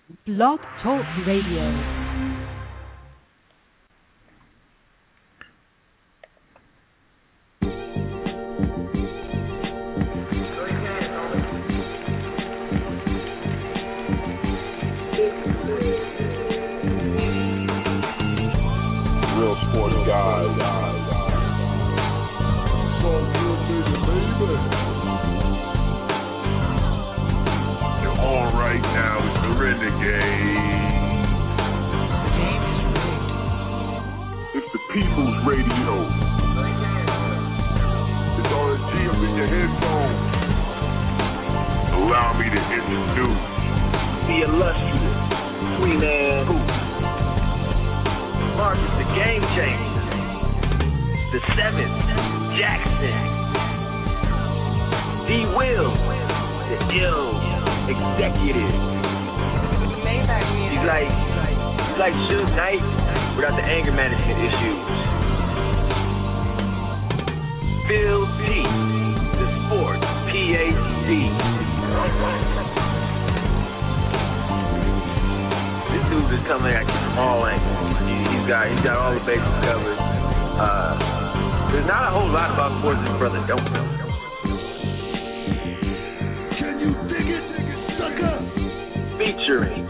Blog Talk Radio. People's Radio. It's RSG up in your headphones. Allow me to introduce the illustrious Queen Anne Marcus, the Game Changer, the Seventh Jackson, D. Will, the ill executive. He's like Suge Knight without the anger management issues. Phil T, the sports PhD. This dude is coming at you from all angles. He's got all the bases covered. There's not a whole lot about sports this brother don't know. Can you dig it, sucker? Featuring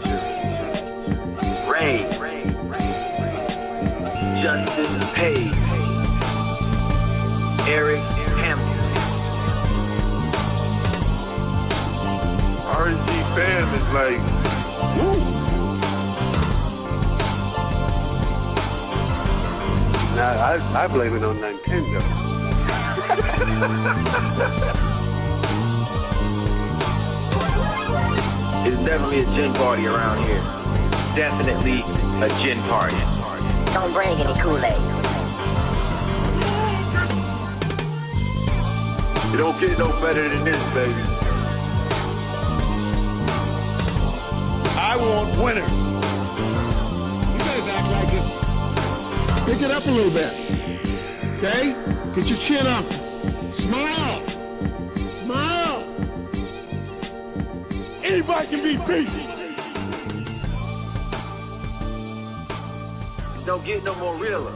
Ray, Justin Page, Eric Hamilton. RSG fam is like, woo. Nah, I blame it on Nintendo. It's definitely a gin party around here. Definitely a gin party. Don't bring any Kool-Aid. You don't get no better than this, baby. I want winners. You guys act like this. Pick it up a little bit. Okay? Get your chin up. Smile. Smile. Anybody can be beat. Don't get no more realer.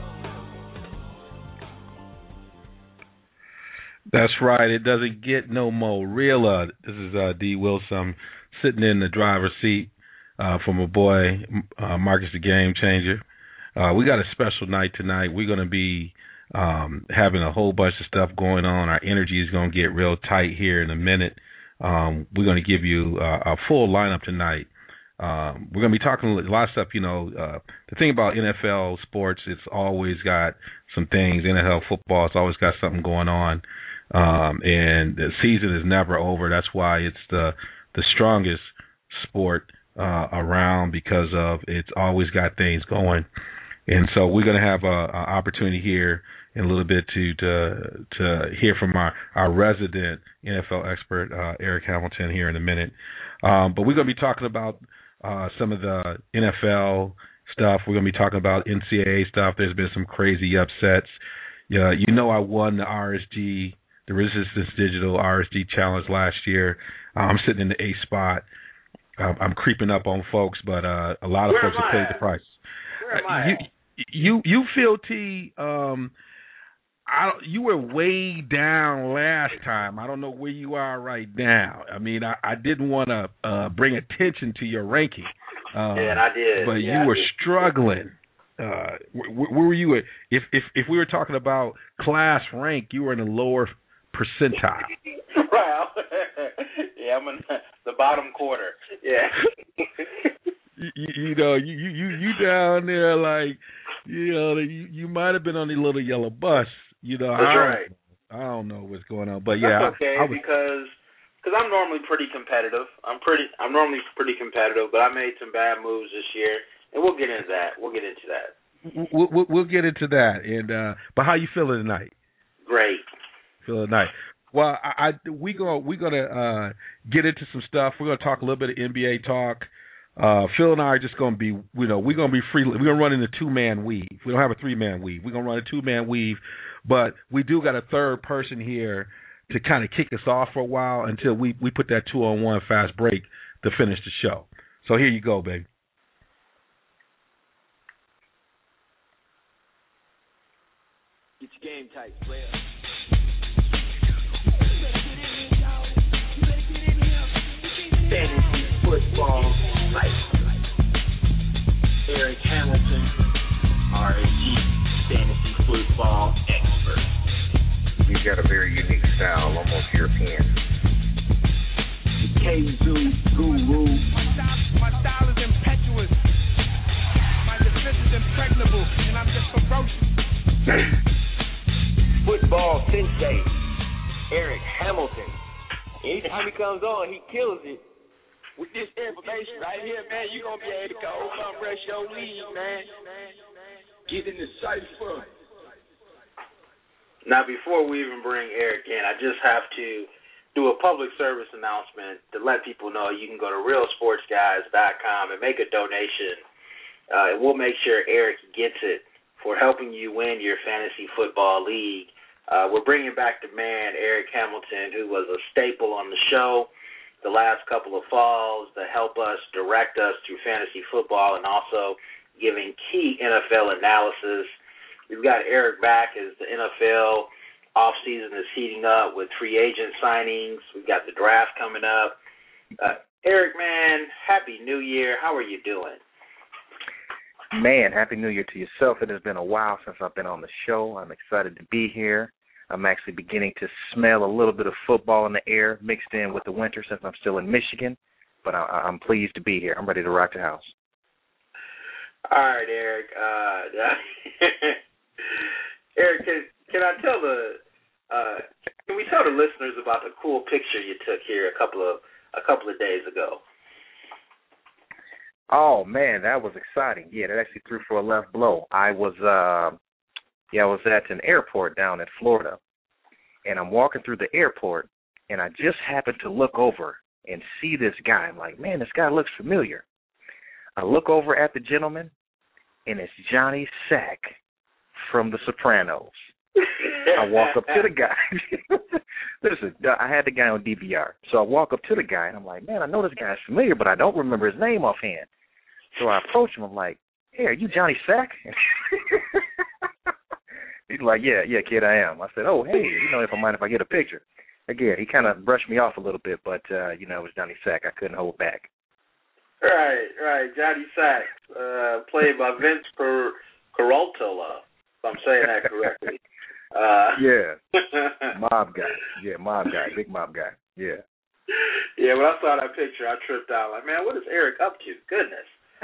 That's right. It doesn't get no more realer. This is D. Wilson. I'm sitting in the driver's seat for my boy Marcus the Game Changer. We got a special night tonight. We're going to be having a whole bunch of stuff going on. Our energy is going to get real tight here in a minute. We're going to give you a full lineup tonight. We're going to be talking a lot of stuff, the thing about NFL sports, it's always got some things. NFL football, it's always got something going on. And the season is never over. That's why it's the strongest sport around, because of it's always got things going. And so we're going to have an opportunity here in a little bit to hear from our resident NFL expert, Eric Hamilton, here in a minute. But we're going to be talking about some of the NFL stuff. We're going to be talking about NCAA stuff. There's been some crazy upsets. I won the RSG, the Resistance Digital RSG Challenge last year. I'm sitting in the A spot. I'm creeping up on folks, but a lot of folks have paid the price. Where am I? You feel, T, you were way down last time. I don't know where you are right now. I mean, I didn't want to bring attention to your ranking. And I did. But you were struggling. Where were you at? If we were talking about class rank, you were in the lower percentile. Well, yeah, I'm in the bottom quarter. Yeah. you down there like, you might have been on the little yellow bus. That's right. I don't know what's going on, but yeah, that's okay, because I'm normally pretty competitive. I'm normally pretty competitive, but I made some bad moves this year, and we'll get into that. We'll get into that. And but how you feeling tonight? Great. Feeling nice. Well, we're gonna get into some stuff. We're gonna talk a little bit of NBA talk. Phil and I are just going to be, we're going to be free. We're going to run in a two-man weave. We don't have a three-man weave. We're going to run a two-man weave, but we do got a third person here to kind of kick us off for a while until we put that 2-on-1 fast break to finish the show. So here you go, baby. Get your game tight, player. Fantasy football life. Eric Hamilton, RSG, fantasy football expert. He's got a very unique style, almost European. K-Zoo Guru. My style is impetuous. My defense is impregnable, and I'm just ferocious. Football sensei, Eric Hamilton. Anytime he comes on, he kills it. With this information right here, man, you're going to be able to go come rush your league, man. Get in the cipher. Now, before we even bring Eric in, I just have to do a public service announcement to let people know you can go to realsportsguys.com and make a donation. And we'll make sure Eric gets it for helping you win your fantasy football league. We're bringing back the man, Eric Hamilton, who was a staple on the show the last couple of falls to help us, direct us through fantasy football, and also giving key NFL analysis. We've got Eric back as the NFL offseason is heating up with free agent signings. We've got the draft coming up. Eric, man, Happy New Year. How are you doing? Man, Happy New Year to yourself. It has been a while since I've been on the show. I'm excited to be here. I'm actually beginning to smell a little bit of football in the air mixed in with the winter since I'm still in Michigan. But I'm pleased to be here. I'm ready to rock the house. All right, Eric. Eric, can I tell can we tell the listeners about the cool picture you took here a couple of days ago? Oh man, that was exciting. Yeah, that actually threw for a left blow. I was at an airport down in Florida, and I'm walking through the airport, and I just happened to look over and see this guy. I'm like, man, this guy looks familiar. I look over at the gentleman, and it's Johnny Sack from The Sopranos. I walk up to the guy. Listen, I had the guy on DVR. So I walk up to the guy, and I'm like, man, I know this guy's familiar, but I don't remember his name offhand. So I approach him. I'm like, hey, are you Johnny Sack? He's like, yeah, kid, I am. I said, oh, hey, if I mind if I get a picture. Again, he kind of brushed me off a little bit, but, it was Johnny Sack. I couldn't hold back. Right. Johnny Sack, played by Vince Caroltola, if I'm saying that correctly. Mob guy. Yeah, mob guy, big mob guy. Yeah. Yeah, when I saw that picture, I tripped out. Like, man, what is Eric up to? Goodness.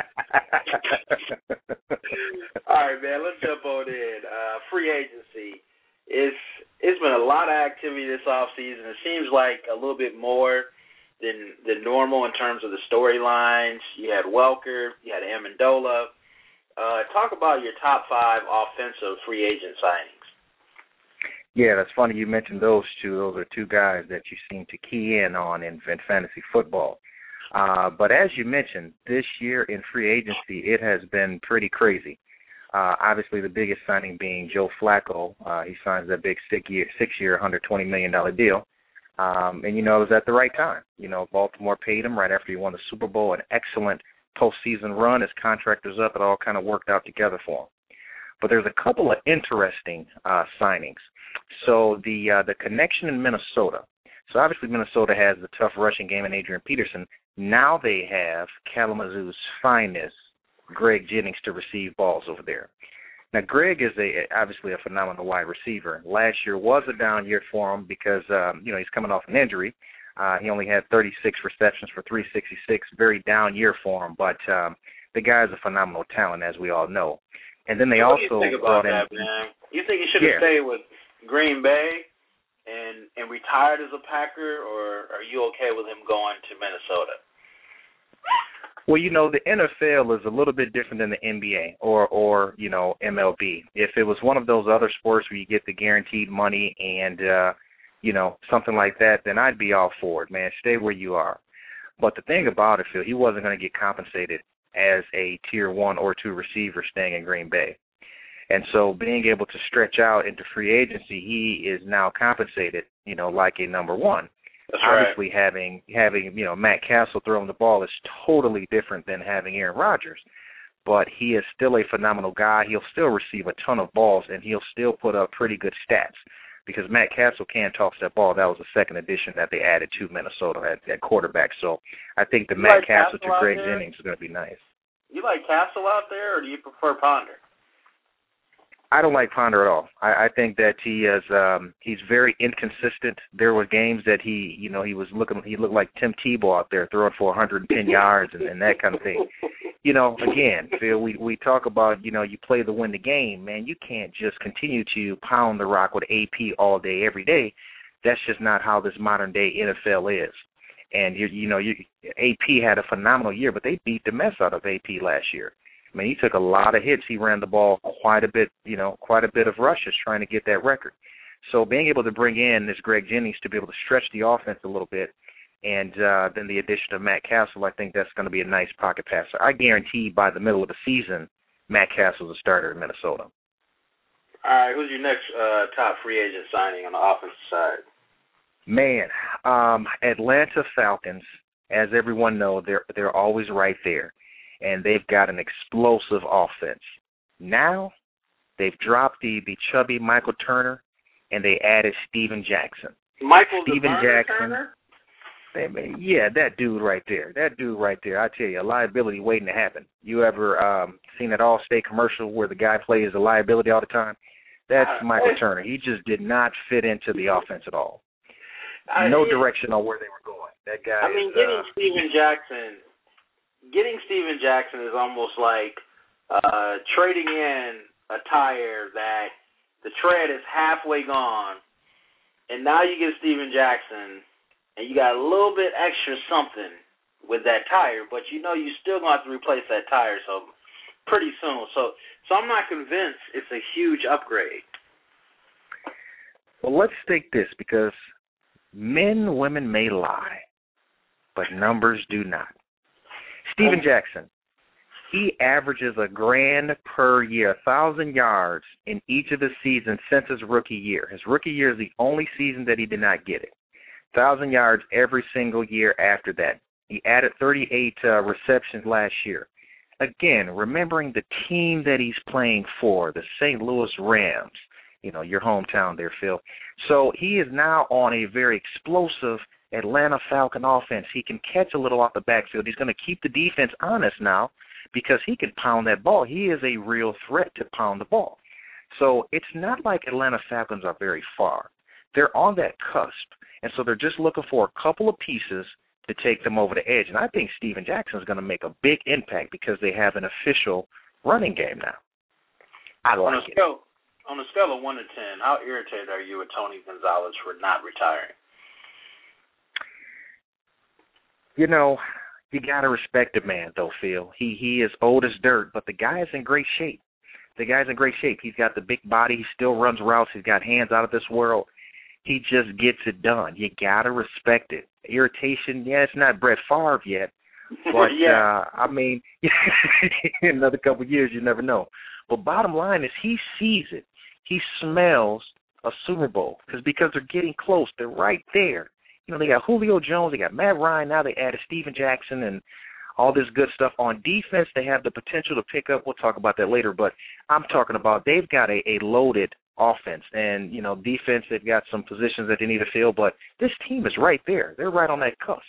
All right, man, let's jump on in. Free agency. It's been a lot of activity this offseason. It seems like a little bit more than normal in terms of the storylines. You had Welker, you had Amendola. Talk about your top 5 offensive free agent signings. Yeah, that's funny you mentioned those two. Those are two guys that you seem to key in on in fantasy football. But as you mentioned, this year in free agency, it has been pretty crazy. Obviously, the biggest signing being Joe Flacco. He signs that big 6-year, $120 million deal. And, it was at the right time. Baltimore paid him right after he won the Super Bowl, an excellent postseason run. His contract was up. It all kind of worked out together for him. But there's a couple of interesting signings. So the connection in Minnesota. So obviously Minnesota has the tough rushing game in Adrian Peterson. Now they have Kalamazoo's finest, Greg Jennings, to receive balls over there. Now Greg is obviously a phenomenal wide receiver. Last year was a down year for him because he's coming off an injury. He only had 36 receptions for 366, very down year for him. But the guy is a phenomenal talent, as we all know. And then they what also do you think about that, man? You think he should have stayed with Green Bay and retired as a Packer, or are you okay with him going to Minnesota? Well, the NFL is a little bit different than the NBA or MLB. If it was one of those other sports where you get the guaranteed money and, something like that, then I'd be all for it, man. Stay where you are. But the thing about it, Phil, he wasn't going to get compensated as a tier 1 or 2 receiver staying in Green Bay. And so being able to stretch out into free agency, he is now compensated, like a number 1. That's Obviously, right. having Matt Castle throwing the ball is totally different than having Aaron Rodgers. But he is still a phenomenal guy. He'll still receive a ton of balls, and he'll still put up pretty good stats because Matt Castle can toss that ball. That was the second addition that they added to Minnesota at quarterback. So I think the Matt Castle to Greg Jennings is going to be nice. You like Castle out there, or do you prefer Ponder? I don't like Ponder at all. I think that he's very inconsistent. There were games that he looked like Tim Tebow out there throwing for 110 yards and that kind of thing. Again, Phil, we talk about, you play to win the game, man. You can't just continue to pound the rock with AP all day, every day. That's just not how this modern day NFL is. And AP had a phenomenal year, but they beat the mess out of AP last year. I mean, he took a lot of hits. He ran the ball quite a bit of rushes trying to get that record. So being able to bring in this Greg Jennings to be able to stretch the offense a little bit, and then the addition of Matt Castle, I think that's going to be a nice pocket passer. I guarantee by the middle of the season, Matt Castle's a starter in Minnesota. All right, who's your next top free agent signing on the offensive side? Man, Atlanta Falcons, as everyone knows, they're always right there. And they've got an explosive offense. Now they've dropped the chubby Michael Turner, and they added Steven Jackson. Steven Jackson. Turner? Yeah, that dude right there. I tell you, a liability waiting to happen. You ever seen that Allstate commercial where the guy plays a liability all the time? That's Michael Turner. He just did not fit into the offense at all. No direction on where they were going. That guy. Getting Steven Jackson is almost like trading in a tire that the tread is halfway gone, and now you get Steven Jackson, and you got a little bit extra something with that tire, but you still going to have to replace that tire pretty soon. So I'm not convinced it's a huge upgrade. Well, let's take this because women may lie, but numbers do not. Steven Jackson, he averages $1,000 per year, 1,000 yards in each of the seasons since his rookie year. His rookie year is the only season that he did not get it. 1,000 yards every single year after that. He added 38 receptions last year. Again, remembering the team that he's playing for, the St. Louis Rams, your hometown there, Phil. So he is now on a very explosive Atlanta Falcon offense. He can catch a little off the backfield. He's going to keep the defense honest now because he can pound that ball. He is a real threat to pound the ball. So it's not like Atlanta Falcons are very far. They're on that cusp, and so they're just looking for a couple of pieces to take them over the edge. And I think Steven Jackson is going to make a big impact because they have an official running game now. I like it. On a scale of 1 to 10, how irritated are you with Tony Gonzalez for not retiring? You got to respect the man, though, Phil. He is old as dirt, but the guy is in great shape. He's got the big body. He still runs routes. He's got hands out of this world. He just gets it done. You got to respect it. Irritation, it's not Brett Favre yet, but, in another couple of years, you never know. But bottom line is he sees it. He smells a Super Bowl because they're getting close. They're right there. They got Julio Jones, they got Matt Ryan, now they added Steven Jackson and all this good stuff. On defense, they have the potential to pick up. We'll talk about that later, but I'm talking about they've got a loaded offense. And, defense, they've got some positions that they need to fill, but this team is right there. They're right on that cusp.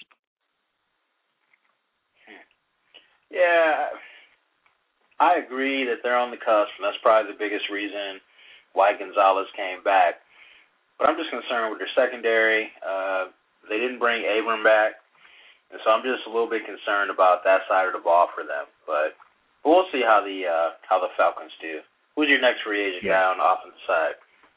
Yeah, I agree that they're on the cusp, and that's probably the biggest reason why Gonzalez came back. But I'm just concerned with their secondary. They didn't bring Abram back, and so I'm just a little bit concerned about that side of the ball for them. But we'll see how the Falcons do. Who's your next free agent guy on the offensive side?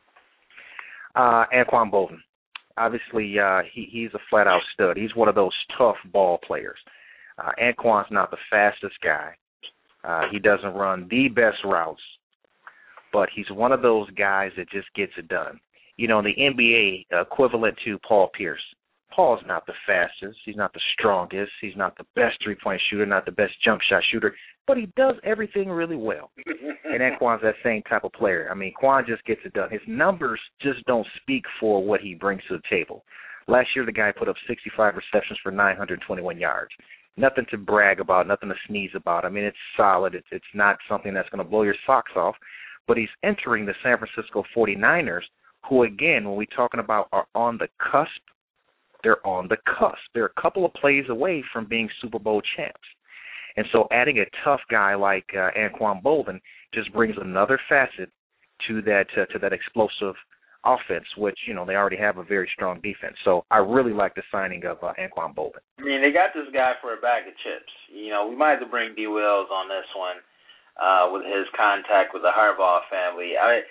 Anquan Bolden. Obviously, he's a flat-out stud. He's one of those tough ball players. Anquan's not the fastest guy. He doesn't run the best routes, but he's one of those guys that just gets it done. The NBA equivalent to Paul Pierce. Paul's not the fastest. He's not the strongest. He's not the best three-point shooter, not the best jump shot shooter, but he does everything really well. And Anquan's that same type of player. I mean, Quan just gets it done. His numbers just don't speak for what he brings to the table. Last year, the guy put up 65 receptions for 921 yards. Nothing to brag about, nothing to sneeze about. I mean, it's solid. It's not something that's going to blow your socks off. But he's entering the San Francisco 49ers, who, again, when we're talking about are on the cusp, they're on the cusp. They're a couple of plays away from being Super Bowl champs. And so adding a tough guy like Anquan Boldin just brings another facet to that explosive offense, which, you know, they already have a very strong defense. So I really like the signing of Anquan Boldin. I mean, they got this guy for a bag of chips. You know, we might have to bring D. Wills on this one with his contact with the Harbaugh family. I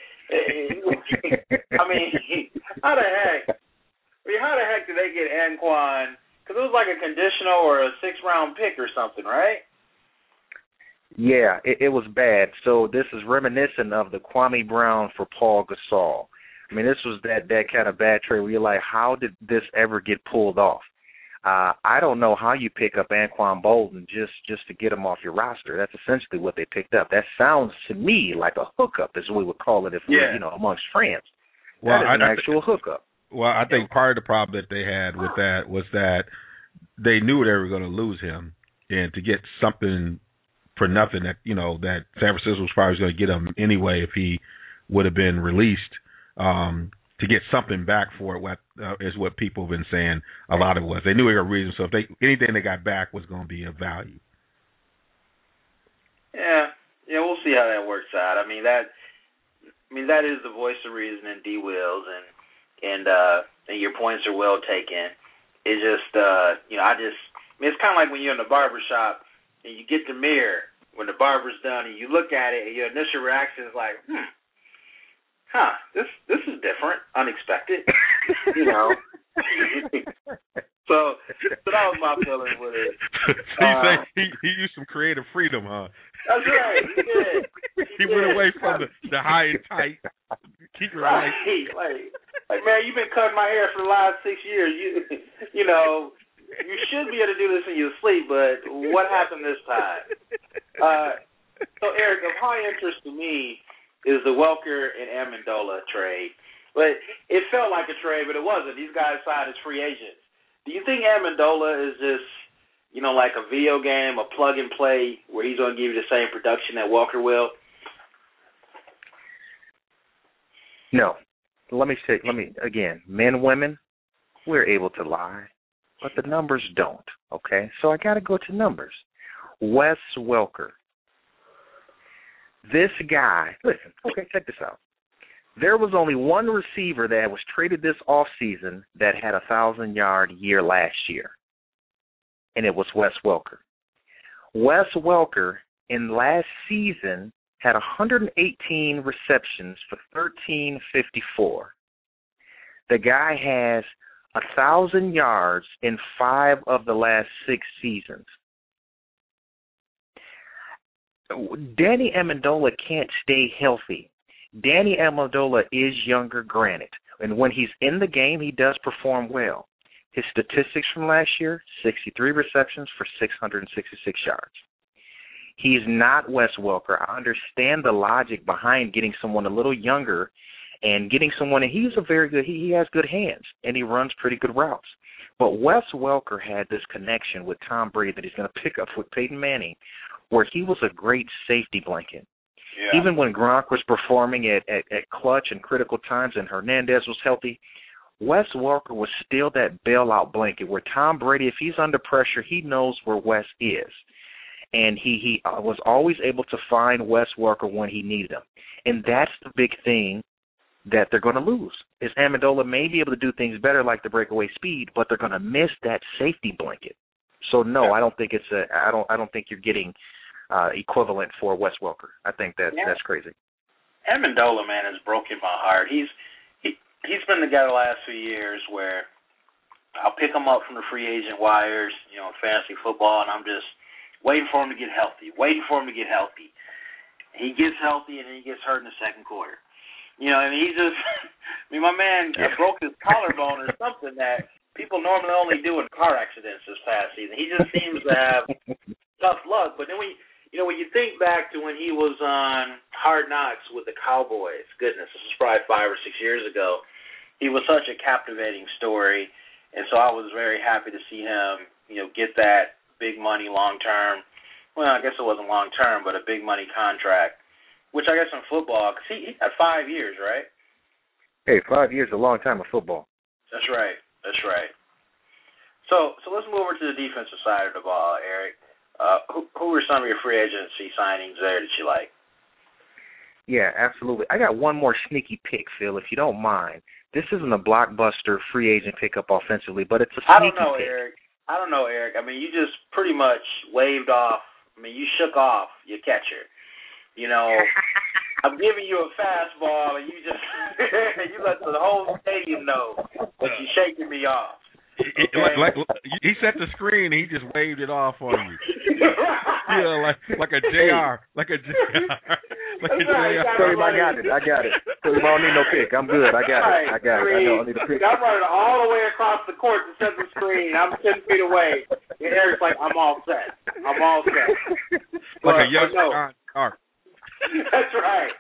mean, how the heck? I mean, how the heck did they get Anquan? Because it was like a conditional or a 6th-round pick or something, right? Yeah, it was bad. So this is reminiscent of the Kwame Brown for Paul Gasol. I mean, this was that kind of bad trade where you're like, how did this ever get pulled off? I don't know how you pick up Anquan Boldin just to get him off your roster. That's essentially what they picked up. That sounds to me like a hookup, as we would call it if we were, you know, amongst friends. Well, that is an actual hookup. Well, I think part of the problem that they had with that was that they knew they were going to lose him, and to get something for nothing that, you know, that San Francisco was probably going to get him anyway if he would have been released. To get something back for it is what people have been saying a lot of it was. They knew it was a reason, so if anything they got back was going to be of value. Yeah, we'll see how that works out. I mean that is the voice of reason in D. Wills, and your points are well taken. It's just it's kind of like when you're in the barber shop and you get the mirror when the barber's done and you look at it and your initial reaction is like, this is different, unexpected, you know. So that was my feeling with it. So you say he used some creative freedom, huh? That's right, he did. He went away from the high and tight. Keep it right. Like, man, you've been cutting my hair for the last 6 years. You know, you should be able to do this in your sleep, but what happened this time? So, Eric, of high interest to me is the Welker and Amendola trade. But it felt like a trade, but it wasn't. These guys signed as free agents. Do you think Amendola is just, you know, like a video game, a plug-and-play, where he's going to give you the same production that Welker will? No. Again, men, women, we're able to lie, but the numbers don't, okay? So I got to go to numbers. Wes Welker. This guy, listen, okay, check this out. There was only one receiver that was traded this offseason that had a 1,000-yard year last year, and it was Wes Welker. Wes Welker, in last season, had 118 receptions for 1,354. The guy has 1,000 yards in 5 of the last 6 seasons. Danny Amendola can't stay healthy. Danny Amendola is younger, granted, and when he's in the game, he does perform well. His statistics from last year, 63 receptions for 666 yards. He's not Wes Welker. I understand the logic behind getting someone a little younger and getting someone, and he's a very good, he has good hands, and he runs pretty good routes. But Wes Welker had this connection with Tom Brady that he's going to pick up with Peyton Manning, where he was a great safety blanket. Yeah. Even when Gronk was performing at clutch and critical times and Hernandez was healthy, Wes Welker was still that bailout blanket where Tom Brady, if he's under pressure, he knows where Wes is. And he was always able to find Wes Welker when he needed him. And that's the big thing that they're going to lose, is Amendola may be able to do things better like the breakaway speed, but they're going to miss that safety blanket. So, no, yeah. I don't think I don't think you're getting equivalent for Wes Welker. I think that's crazy. Amendola, man, has broken my heart. He's been the guy the last few years where I'll pick him up from the free agent wires, you know, fantasy football, and I'm just waiting for him to get healthy. He gets healthy, and then he gets hurt in the second quarter. You know, I mean, my man broke his collarbone or something that people normally only do in car accidents this past season. He just seems to have tough luck. But then when you think back to when he was on Hard Knocks with the Cowboys, goodness, this was probably 5 or 6 years ago, he was such a captivating story. And so I was very happy to see him, get that big money long-term. Well, I guess it wasn't long-term, but a big money contract, which I guess in football, because he had 5 years, right? Hey, 5 years is a long time of football. That's right. So let's move over to the defensive side of the ball, Eric. Who were some of your free agency signings there that you like? Yeah, absolutely. I got one more sneaky pick, Phil, if you don't mind. This isn't a blockbuster free agent pickup offensively, but it's a sneaky pick. I don't know, Eric. I mean, you just pretty much waved off. I mean, you shook off your catcher. I'm giving you a fastball, and you just you let the whole stadium know that you're shaking me off. Okay? Like he set the screen, and he just waved it off on you. Like a JR, like a JR. Sorry, I got it. Sorry, I don't need no pick. I'm good. I got it. I don't need a pick. I'm running all the way across the court to set the screen. I'm 10 feet away. And Eric's like, I'm all set. Like a young John Stark. That's right.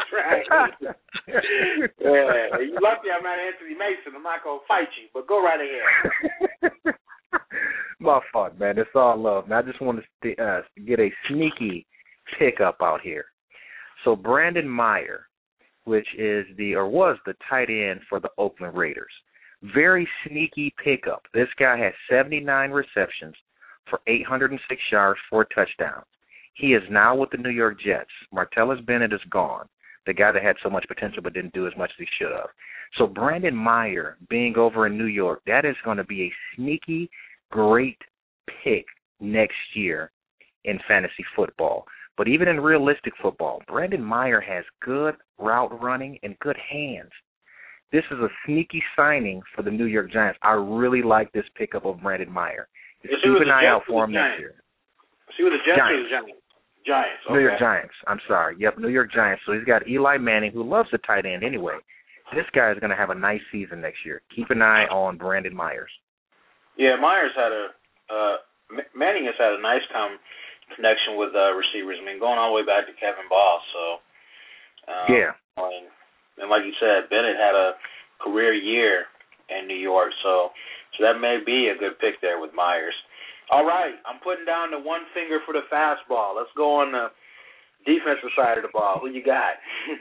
Yeah, you lucky I'm not Anthony Mason. I'm not going to fight you, but go right ahead. My fault, man. It's all love. Now, I just want to get a sneaky pickup out here. So Brandon Meyer, which was the tight end for the Oakland Raiders, very sneaky pickup. This guy has 79 receptions for 806 yards, 4 touchdowns. He is now with the New York Jets. Martellus Bennett is gone, the guy that had so much potential but didn't do as much as he should have. So Brandon Meyer being over in New York, that is going to be a sneaky, great pick next year in fantasy football. But even in realistic football, Brandon Meyer has good route running and good hands. This is a sneaky signing for the New York Giants. I really like this pickup of Brandon Meyer. Keep an eye out for him next year. See what the Jets or the Giants? Giants. Okay. New York Giants. I'm sorry. Yep, New York Giants. So he's got Eli Manning, who loves the tight end anyway. This guy is going to have a nice season next year. Keep an eye on Brandon Myers. Yeah, Myers Manning has had a nice connection with receivers. I mean, going all the way back to Kevin Ball. So yeah. And like you said, Bennett had a career year in New York, so that may be a good pick there with Myers. All right, I'm putting down the one finger for the fastball. Let's go on the defensive side of the ball. Who you got?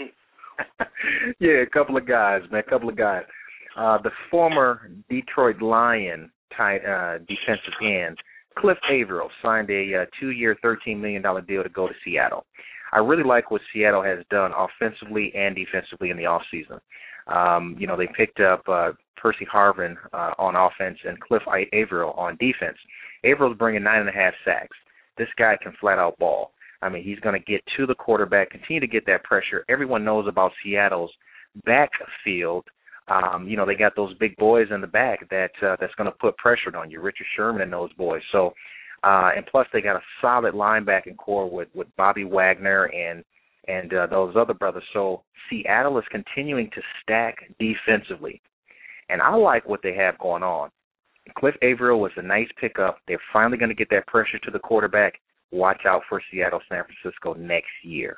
Yeah, a couple of guys, man, the former Detroit Lion defensive end, Cliff Averill, signed a 2-year, $13 million deal to go to Seattle. I really like what Seattle has done offensively and defensively in the offseason. They picked up Percy Harvin on offense and Cliff Averill on defense. Averill's bringing 9.5 sacks. This guy can flat-out ball. I mean, he's going to get to the quarterback, continue to get that pressure. Everyone knows about Seattle's backfield. They got those big boys in the back that's going to put pressure on you, Richard Sherman and those boys. So, and plus they got a solid linebacking core with Bobby Wagner and those other brothers. So Seattle is continuing to stack defensively. And I like what they have going on. Cliff Averill was a nice pickup. They're finally going to get that pressure to the quarterback. Watch out for Seattle, San Francisco next year.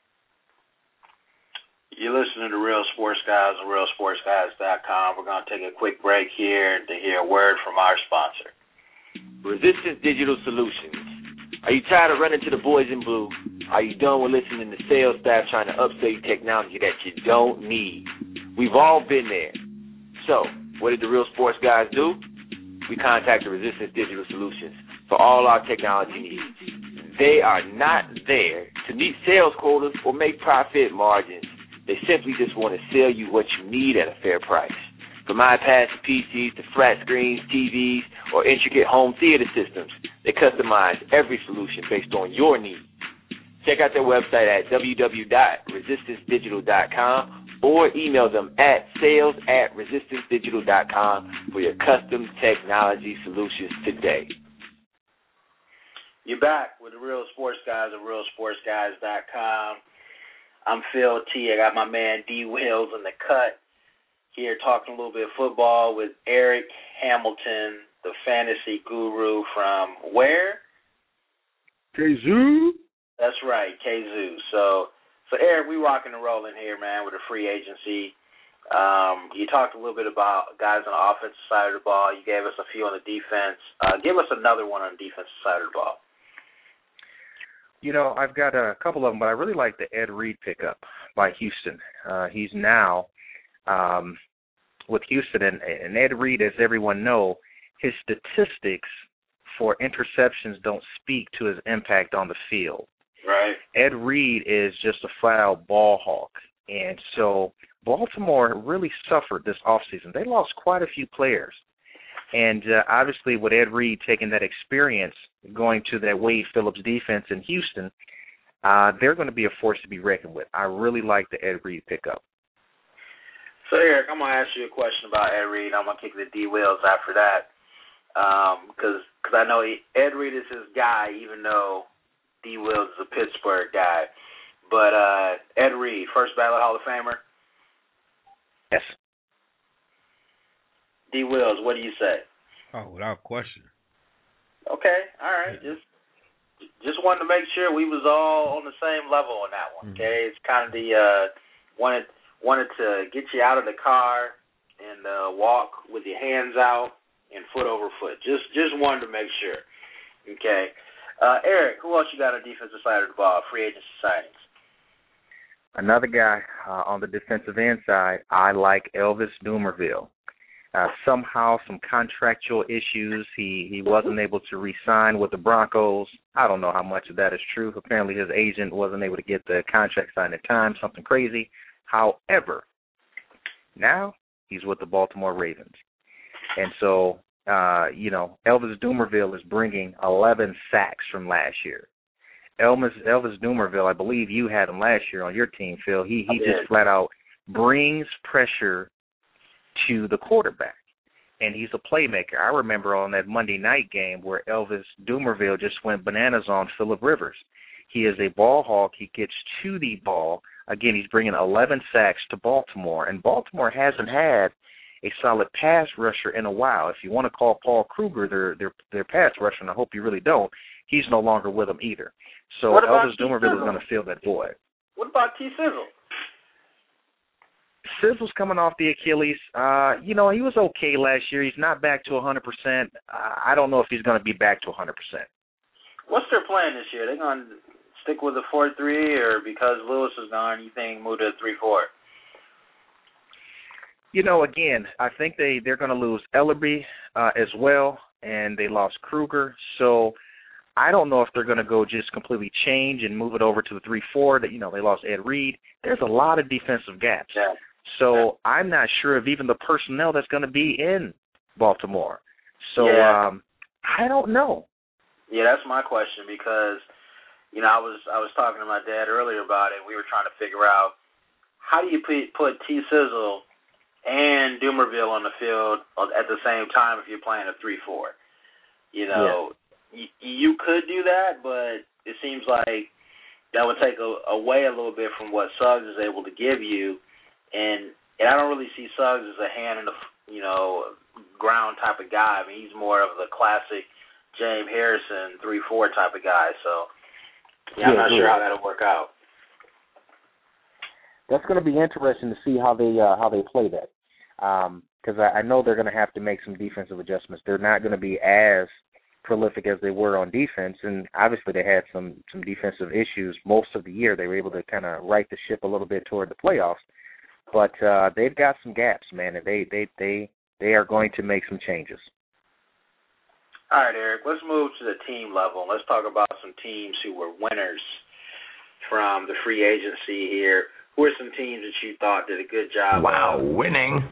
You're listening to Real Sports Guys on RealSportsGuys.com. We're going to take a quick break here to hear a word from our sponsor. Resistance Digital Solutions. Are you tired of running to the boys in blue? Are you done with listening to sales staff trying to upsell you technology that you don't need? We've all been there. So, what did the Real Sports Guys do? We contacted Resistance Digital Solutions for all our technology needs. They are not there to meet sales quotas or make profit margins. They simply just want to sell you what you need at a fair price. From iPads to PCs to flat screens, TVs, or intricate home theater systems, they customize every solution based on your needs. Check out their website at www.resistancedigital.com or email them at sales@resistancedigital.com for your custom technology solutions today. You're back with the Real Sports Guys at RealSportsGuys.com. I'm Phil T. I got my man D. Wills in the cut here talking a little bit of football with Eric Hamilton, the fantasy guru from where? Kazoo. That's right, Kazoo. So Eric, we rocking and rolling here, man, with a free agency. You talked a little bit about guys on the offensive side of the ball. You gave us a few on the defense. Give us another one on the defensive side of the ball. I've got a couple of them, but I really like the Ed Reed pickup by Houston. He's now with Houston, and Ed Reed, as everyone knows, his statistics for interceptions don't speak to his impact on the field. Right. Ed Reed is just a flat-out ball hawk, and so Baltimore really suffered this offseason. They lost quite a few players, and obviously with Ed Reed taking that experience going to that Wade Phillips defense in Houston, they're going to be a force to be reckoned with. I really like the Ed Reed pickup. So, Eric, I'm going to ask you a question about Ed Reed. I'm going to kick the D. Wills after that because I know Ed Reed is his guy, even though D. Wills is a Pittsburgh guy. But Ed Reed, first ballot Hall of Famer? Yes. D. Wills, what do you say? Oh, without question. Okay, all right. Just wanted to make sure we was all on the same level on that one. Okay, it's kind of the wanted to get you out of the car and walk with your hands out and foot over foot. Just wanted to make sure. Okay, Eric, who else you got on the defensive side of the ball? Free agency signings. Another guy on the defensive end side, I like Elvis Dumervil. Somehow, some contractual issues. He wasn't able to re-sign with the Broncos. I don't know how much of that is true. Apparently, his agent wasn't able to get the contract signed in time, something crazy. However, now he's with the Baltimore Ravens. And so, Elvis Dumervil is bringing 11 sacks from last year. Elvis Dumervil, I believe you had him last year on your team, Phil. He just flat out brings pressure to the quarterback, and he's a playmaker. I remember on that Monday night game where Elvis Dumervil just went bananas on Phillip Rivers. He is a ball hawk. He gets to the ball. Again, he's bringing 11 sacks to Baltimore, and Baltimore hasn't had a solid pass rusher in a while. If you want to call Paul Kruger their pass rusher, and I hope you really don't, he's no longer with them either. So Elvis Dumervil is going to fill that void. What about T. Sizzle? Sizzle's coming off the Achilles. He was okay last year. He's not back to 100%. I don't know if he's going to be back to 100%. What's their plan this year? They going to stick with the 4-3, or because Lewis is gone, you think move to 3-4? Again, I think they're going to lose Ellerby as well, and they lost Kruger. So I don't know if they're going to go just completely change and move it over to the 3-4. That they lost Ed Reed. There's a lot of defensive gaps. Yeah. So I'm not sure of even the personnel that's going to be in Baltimore. So I don't know. Yeah, that's my question because, I was talking to my dad earlier about it. We were trying to figure out how do you put T. Sizzle and Dumervil on the field at the same time if you're playing a 3-4. You could do that, but it seems like that would take away a little bit from what Suggs is able to give you. And I don't really see Suggs as a hand in the ground type of guy. I mean, he's more of the classic James Harrison 3-4 type of guy. So I'm not sure how that'll work out. That's going to be interesting to see how they play that, because I know they're going to have to make some defensive adjustments. They're not going to be as prolific as they were on defense, and obviously they had some defensive issues most of the year. They were able to kind of right the ship a little bit toward the playoffs. But they've got some gaps, man, and they are going to make some changes. All right, Eric, let's move to the team level. Let's talk about some teams who were winners from the free agency here. Who are some teams that you thought did a good job? Wow, winning.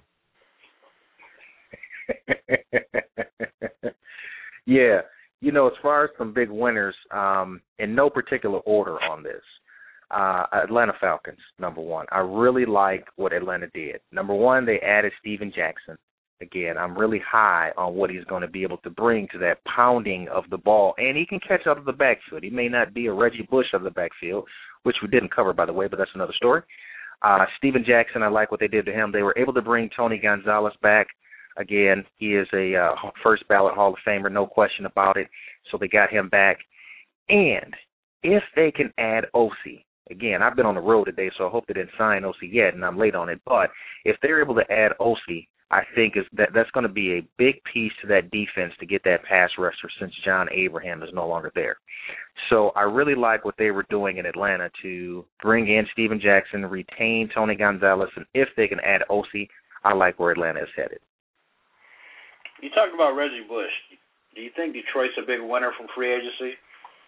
Yeah, as far as some big winners, in no particular order on this, Atlanta Falcons, number one. I really like what Atlanta did. Number one, they added Steven Jackson. Again, I'm really high on what he's going to be able to bring to that pounding of the ball. And he can catch out of the backfield. He may not be a Reggie Bush out of the backfield, which we didn't cover, by the way, but that's another story. Steven Jackson, I like what they did to him. They were able to bring Tony Gonzalez back. Again, he is a first ballot Hall of Famer, no question about it. So they got him back. And if they can add Osi, again, I've been on the road today, so I hope they didn't sign OC yet, and I'm late on it. But if they're able to add OC, I think that's going to be a big piece to that defense to get that pass rusher since John Abraham is no longer there. So I really like what they were doing in Atlanta to bring in Steven Jackson, retain Tony Gonzalez, and if they can add OC, I like where Atlanta is headed. You talked about Reggie Bush. Do you think Detroit's a big winner from free agency?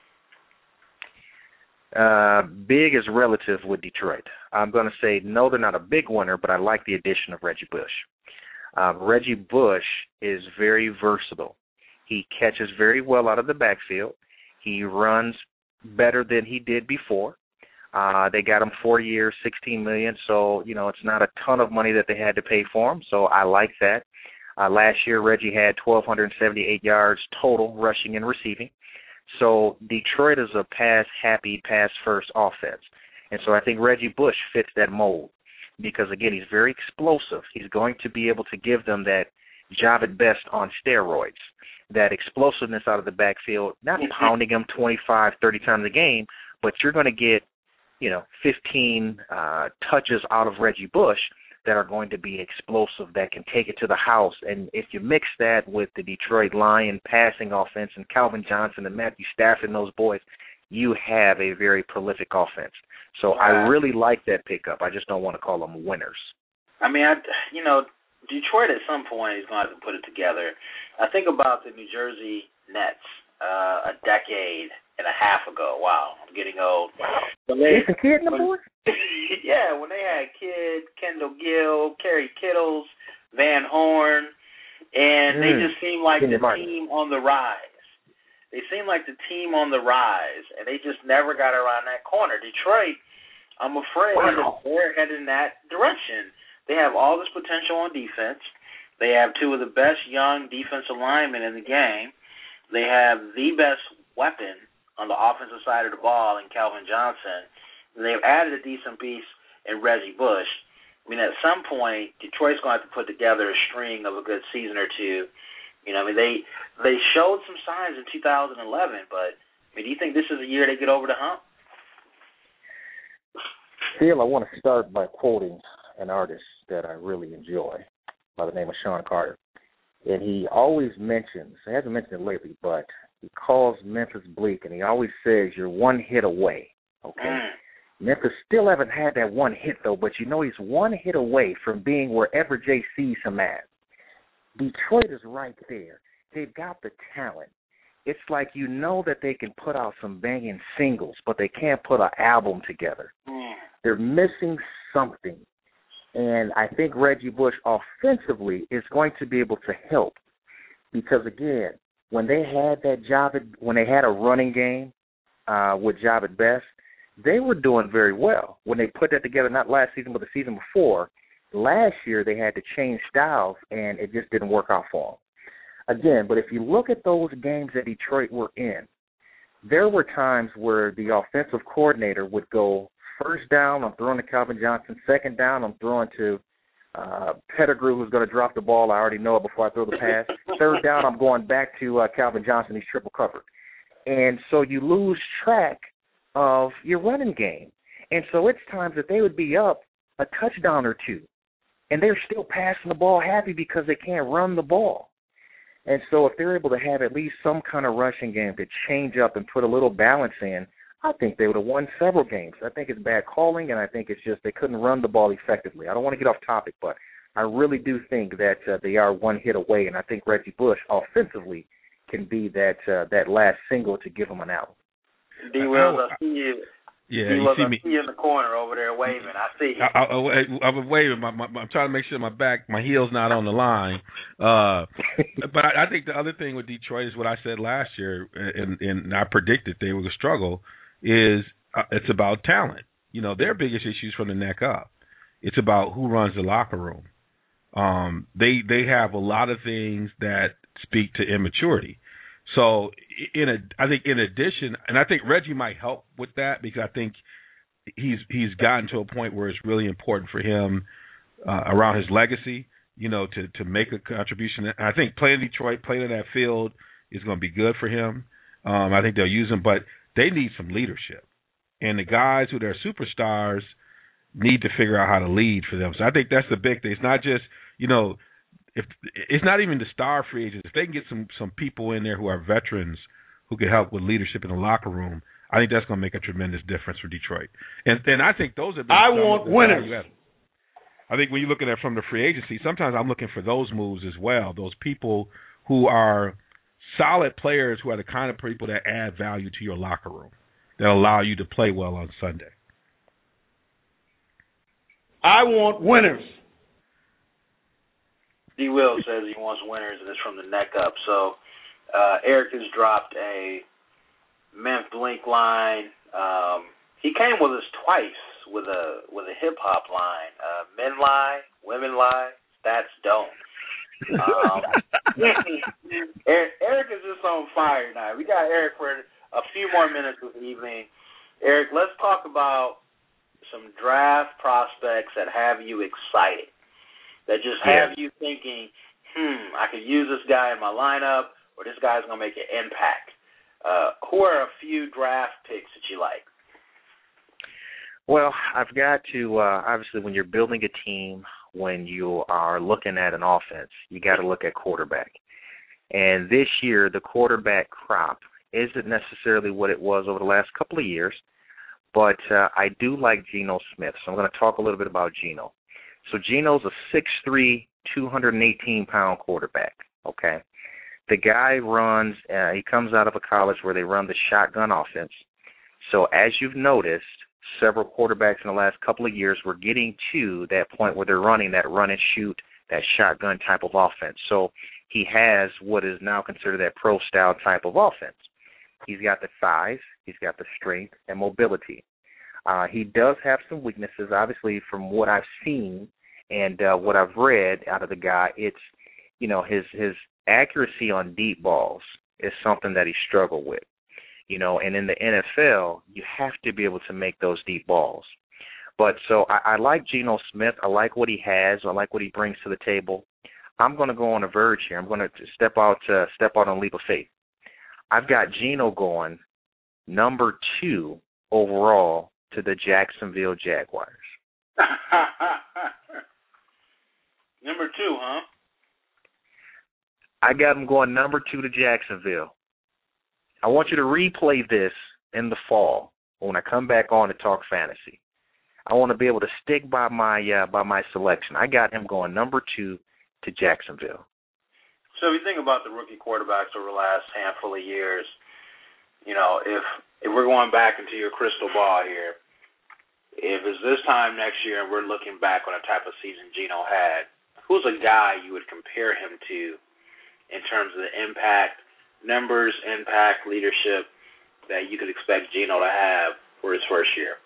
Big is relative with Detroit. I'm going to say no, they're not a big winner, but I like the addition of Reggie Bush. Reggie Bush is very versatile. He catches very well out of the backfield. He runs better than he did before. They got him 4 years, $16 million, so, it's not a ton of money that they had to pay for him, so I like that. Last year, Reggie had 1,278 yards total rushing and receiving. So Detroit is a pass-happy, pass-first offense. And so I think Reggie Bush fits that mold because, again, he's very explosive. He's going to be able to give them that Javid Best on steroids, that explosiveness out of the backfield, not pounding them 25, 30 times a game, but you're going to get, 15 touches out of Reggie Bush that are going to be explosive, that can take it to the house. And if you mix that with the Detroit Lion passing offense and Calvin Johnson and Matthew Stafford and those boys, you have a very prolific offense. So I really like that pickup. I just don't want to call them winners. I mean, Detroit at some point is going to have to put it together. I think about the New Jersey Nets a decade and a half ago. Wow, I'm getting old. It's a kid in the board? Yeah, when they had Kidd, Kendall Gill, Kerry Kittles, Van Horn, and they just seemed like the team on the rise. They seemed like the team on the rise, and they just never got around that corner. Detroit, I'm afraid that they're headed in that direction. They have all this potential on defense. They have two of the best young defensive linemen in the game. They have the best weapon on the offensive side of the ball in Calvin Johnson. And they've added a decent piece in Reggie Bush. I mean, at some point, Detroit's going to have to put together a string of a good season or two. They showed some signs in 2011, but do you think this is a year they get over the hump? Phil, I want to start by quoting an artist that I really enjoy by the name of Sean Carter. And he always mentions, he hasn't mentioned it lately, but he calls Memphis bleak, and he always says you're one hit away, okay? Memphis still haven't had that one hit, though, but he's one hit away from being wherever Jay sees him at. Detroit is right there. They've got the talent. It's like that they can put out some banging singles, but they can't put an album together. They're missing something. And I think Reggie Bush offensively is going to be able to help because, again, when they had a running game with Javid Best, they were doing very well. When they put that together, not last season but the season before, last year they had to change styles, and it just didn't work out for them. Again, but if you look at those games that Detroit were in, there were times where the offensive coordinator would go, first down, I'm throwing to Calvin Johnson. Second down, I'm throwing to Pettigrew, who's going to drop the ball. I already know it before I throw the pass. Third down, I'm going back to Calvin Johnson. He's triple covered. And so you lose track of your running game. And so it's times that they would be up a touchdown or two, and they're still passing the ball happy because they can't run the ball. And so if they're able to have at least some kind of rushing game to change up and put a little balance in, I think they would have won several games. I think it's bad calling, and I think it's just they couldn't run the ball effectively. I don't want to get off topic, but I really do think that they are one hit away, and I think Reggie Bush offensively can be that last single to give them an out. D-Wells, I see you. Yeah, D-Wells, you see me. I see you in the corner over there waving. I see you. I'm waving. I'm trying to make sure my heel's not on the line. But I think the other thing with Detroit is what I said last year, and I predicted they were going to struggle, is it's about talent. Their biggest issues from the neck up. It's about who runs the locker room. They have a lot of things that speak to immaturity. So I think in addition, and I think Reggie might help with that because I think he's gotten to a point where it's really important for him around his legacy, to make a contribution. I think playing Detroit, playing in that field is going to be good for him. I think they'll use him, but they need some leadership. And the guys who are superstars need to figure out how to lead for them. So I think that's the big thing. It's not just, if it's not even the star free agents. If they can get some people in there who are veterans who can help with leadership in the locker room, I think that's going to make a tremendous difference for Detroit. And I think those have been. I want winners. I think when you're looking at it from the free agency, sometimes I'm looking for those moves as well. Those people who are solid players, who are the kind of people that add value to your locker room, that allow you to play well on Sunday. I want winners. D. Will says he wants winners, and it's from the neck up. So Eric has dropped a Memphis Blink line. He came with us twice with a hip hop line. Men lie, women lie, stats don't. Eric is just on fire now. We got Eric for a few more minutes this evening. Eric, let's talk about some draft prospects that have you excited, that just have you thinking, I could use this guy in my lineup, or this guy's going to make an impact. Who are a few draft picks that you like? Well, I've got to, obviously, when you're building a team, when you are looking at an offense, you got to look at quarterback. And this year, the quarterback crop isn't necessarily what it was over the last couple of years, but I do like Geno Smith. So I'm going to talk a little bit about Geno. So Geno's a 6'3", 218-pound quarterback, okay? The guy runs, he comes out of a college where they run the shotgun offense. So as you've noticed, several quarterbacks in the last couple of years were getting to that point where they're running that run and shoot, that shotgun type of offense. So he has what is now considered that pro-style type of offense. He's got the size, he's got the strength and mobility. He does have some weaknesses, obviously, from what I've seen and what I've read out of the guy. It's, his accuracy on deep balls is something that he struggled with. And in the NFL, you have to be able to make those deep balls. But so I like Geno Smith. I like what he has. I like what he brings to the table. I'm going to go on a verge here. I'm going to step out on a leap of faith. I've got Geno going number 2 overall to the Jacksonville Jaguars. Number 2, huh? I got him going number 2 to Jacksonville. I want you to replay this in the fall when I come back on to talk fantasy. I want to be able to stick by my selection. I got him going number 2 to Jacksonville. So if you think about the rookie quarterbacks over the last handful of years, if we're going back into your crystal ball here, if it's this time next year and we're looking back on the type of season Geno had, who's a guy you would compare him to in terms of the impact, numbers, impact, leadership that you could expect Geno to have for his first year?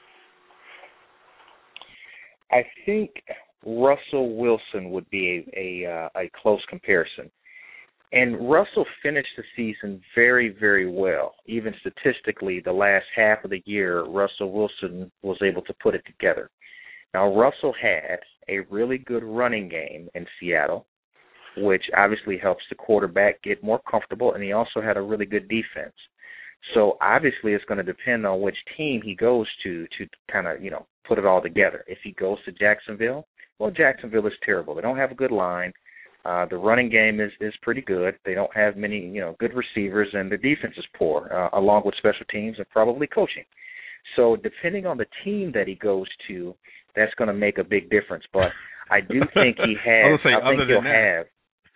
I think Russell Wilson would be a close comparison. And Russell finished the season very, very well. Even statistically, the last half of the year, Russell Wilson was able to put it together. Now, Russell had a really good running game in Seattle, which obviously helps the quarterback get more comfortable, and he also had a really good defense. So obviously it's going to depend on which team he goes to kind of, put it all together. If he goes to Jacksonville, well, Jacksonville is terrible. They don't have a good line. The running game is pretty good. They don't have many, good receivers, and the defense is poor, along with special teams and probably coaching. So depending on the team that he goes to, that's going to make a big difference. But I do think he has. I think he'll have.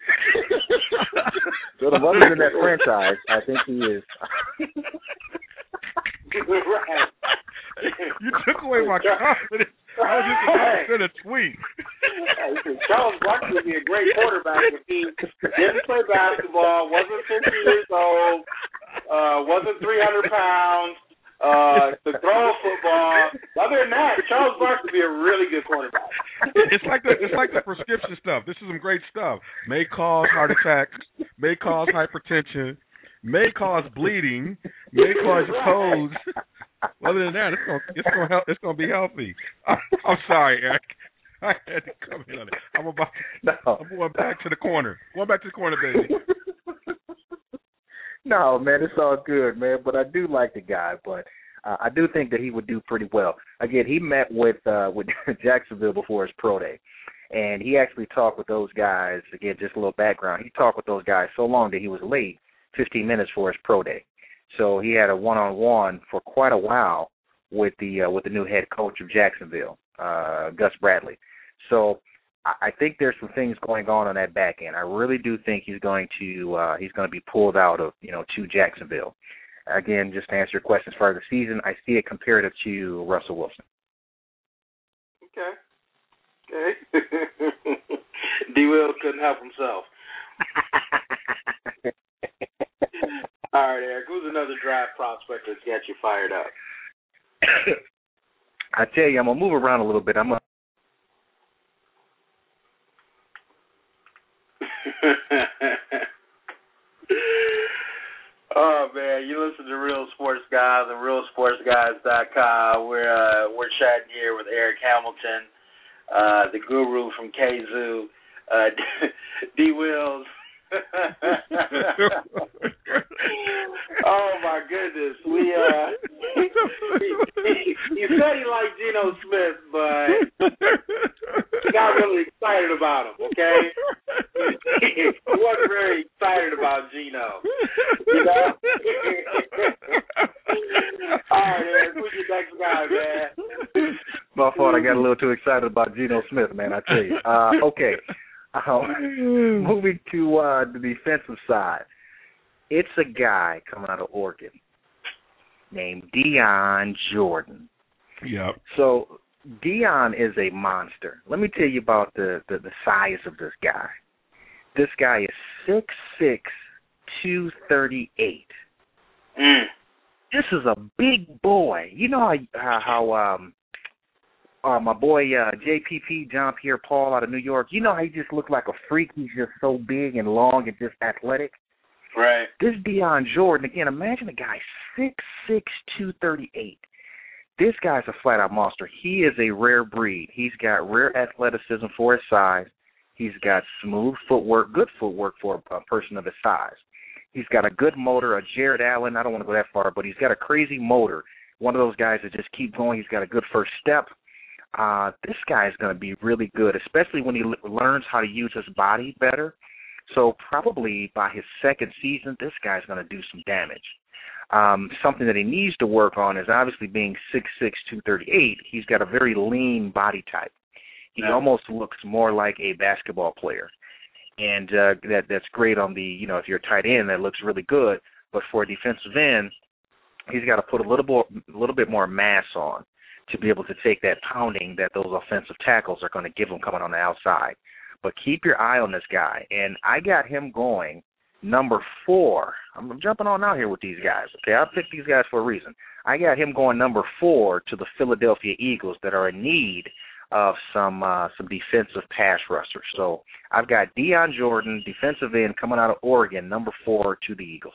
So other than that franchise, I think he is. You took away my confidence. I was just about to send a tweet. Charles Barkley would be a great quarterback if he didn't play basketball, wasn't 50 years old, wasn't 300 pounds, to throw a football. Other than that, Charles Barkley would be a really good quarterback. It's like the prescription stuff. This is some great stuff. May cause heart attacks, may cause hypertension, may cause bleeding, may cause toes. Other than that, it's gonna be healthy. I'm sorry, Eric. I had to come in on it. I'm going back to the corner. Going back to the corner, baby. No, man, it's all good, man. But I do like the guy. But I do think that he would do pretty well. Again, he met with Jacksonville before his pro day, and he actually talked with those guys. Again, just a little background. He talked with those guys so long that he was late 15 minutes for his pro day. So he had a one-on-one for quite a while with the new head coach of Jacksonville, Gus Bradley. So I think there's some things going on that back end. I really do think he's going to be pulled out of to Jacksonville. Again, just to answer your question as far as the season, I see it comparative to Russell Wilson. Okay. D. Will couldn't help himself. All right, Eric, who's another draft prospect that's got you fired up? I tell you, I'm going to move around a little bit. Oh, man, you listen to Real Sports Guys and RealSportsGuys.com. We're chatting here with Eric Hamilton, the guru from KZoo, D. Wills. Oh, my goodness. He said he liked Geno Smith, but he got really excited about him, okay? He wasn't very excited about Geno. All right, Eric, who's your next guy, man? My fault. I got a little too excited about Geno Smith, man, I tell you. Okay. Moving to the defensive side. It's a guy coming out of Oregon named Dion Jordan. Yep. So Dion is a monster. Let me tell you about the size of this guy. This guy is 6'6", 238. This is a big boy. You know how my boy JPP, John Pierre Paul out of New York, you know how he just looked like a freak? He's just so big and long and just athletic. Right. This Dion Jordan, again, imagine a guy 6'6", 238. This guy's a flat-out monster. He is a rare breed. He's got rare athleticism for his size. He's got smooth footwork, good footwork for a person of his size. He's got a good motor, a Jared Allen. I don't want to go that far, but he's got a crazy motor. One of those guys that just keep going. He's got a good first step. This guy is going to be really good, especially when he learns how to use his body better. So probably by his second season, this guy's going to do some damage. Something that he needs to work on is obviously being 6'6", 238. He's got a very lean body type. He almost looks more like a basketball player. And that's great on the, if you're a tight end, that looks really good. But for a defensive end, he's got to put a little bit more mass on to be able to take that pounding that those offensive tackles are going to give him coming on the outside. But keep your eye on this guy. And I got him going number 4. I'm jumping on out here with these guys, okay? I picked these guys for a reason. I got him going number 4 to the Philadelphia Eagles that are in need of some defensive pass rushers. So I've got Dion Jordan, defensive end, coming out of Oregon, number 4 to the Eagles.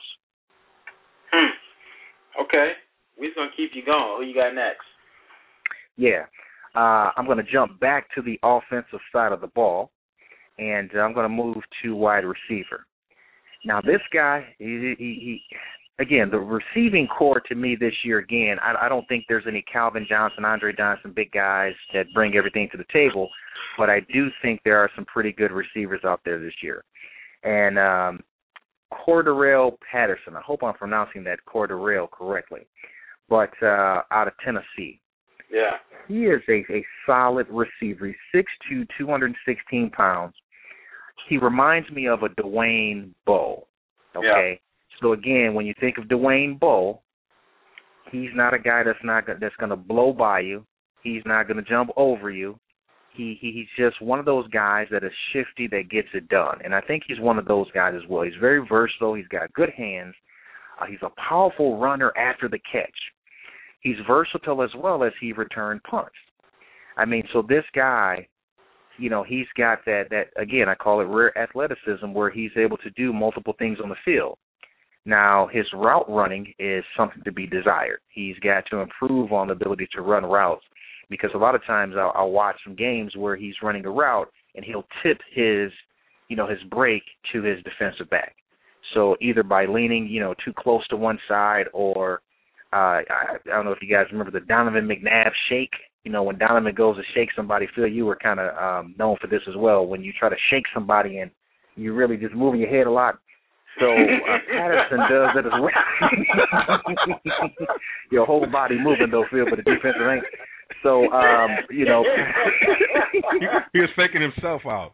Okay. We're just going to keep you going. Who you got next? Yeah. I'm going to jump back to the offensive side of the ball, and I'm going to move to wide receiver. Now, this guy, he again, the receiving core to me this year, again, I don't think there's any Calvin Johnson, Andre Johnson, big guys that bring everything to the table, but I do think there are some pretty good receivers out there this year. And Cordarrelle Patterson, I hope I'm pronouncing that Cordarrelle correctly, but out of Tennessee. Yeah. He is a solid receiver. He's 6'2", 216 pounds. He reminds me of a Dwayne Bowe, okay? Yeah. So, again, when you think of Dwayne Bowe, he's not a guy that's going to blow by you. He's not going to jump over you. He's just one of those guys that is shifty, that gets it done. And I think he's one of those guys as well. He's very versatile. He's got good hands. He's a powerful runner after the catch. He's versatile as well as he returned punts. I mean, so this guy, he's got that, again, I call it rare athleticism, where he's able to do multiple things on the field. Now, his route running is something to be desired. He's got to improve on the ability to run routes, because a lot of times I'll watch some games where he's running a route and he'll tip his break to his defensive back. So either by leaning, too close to one side, or I don't know if you guys remember the Donovan McNabb shake. You know, when Donovan goes to shake somebody, Phil, you were kind of known for this as well. When you try to shake somebody and you really just moving your head a lot. So Patterson does that as well. Your whole body moving, though, Phil, but the defensive ain't. So, you know. He was faking himself out.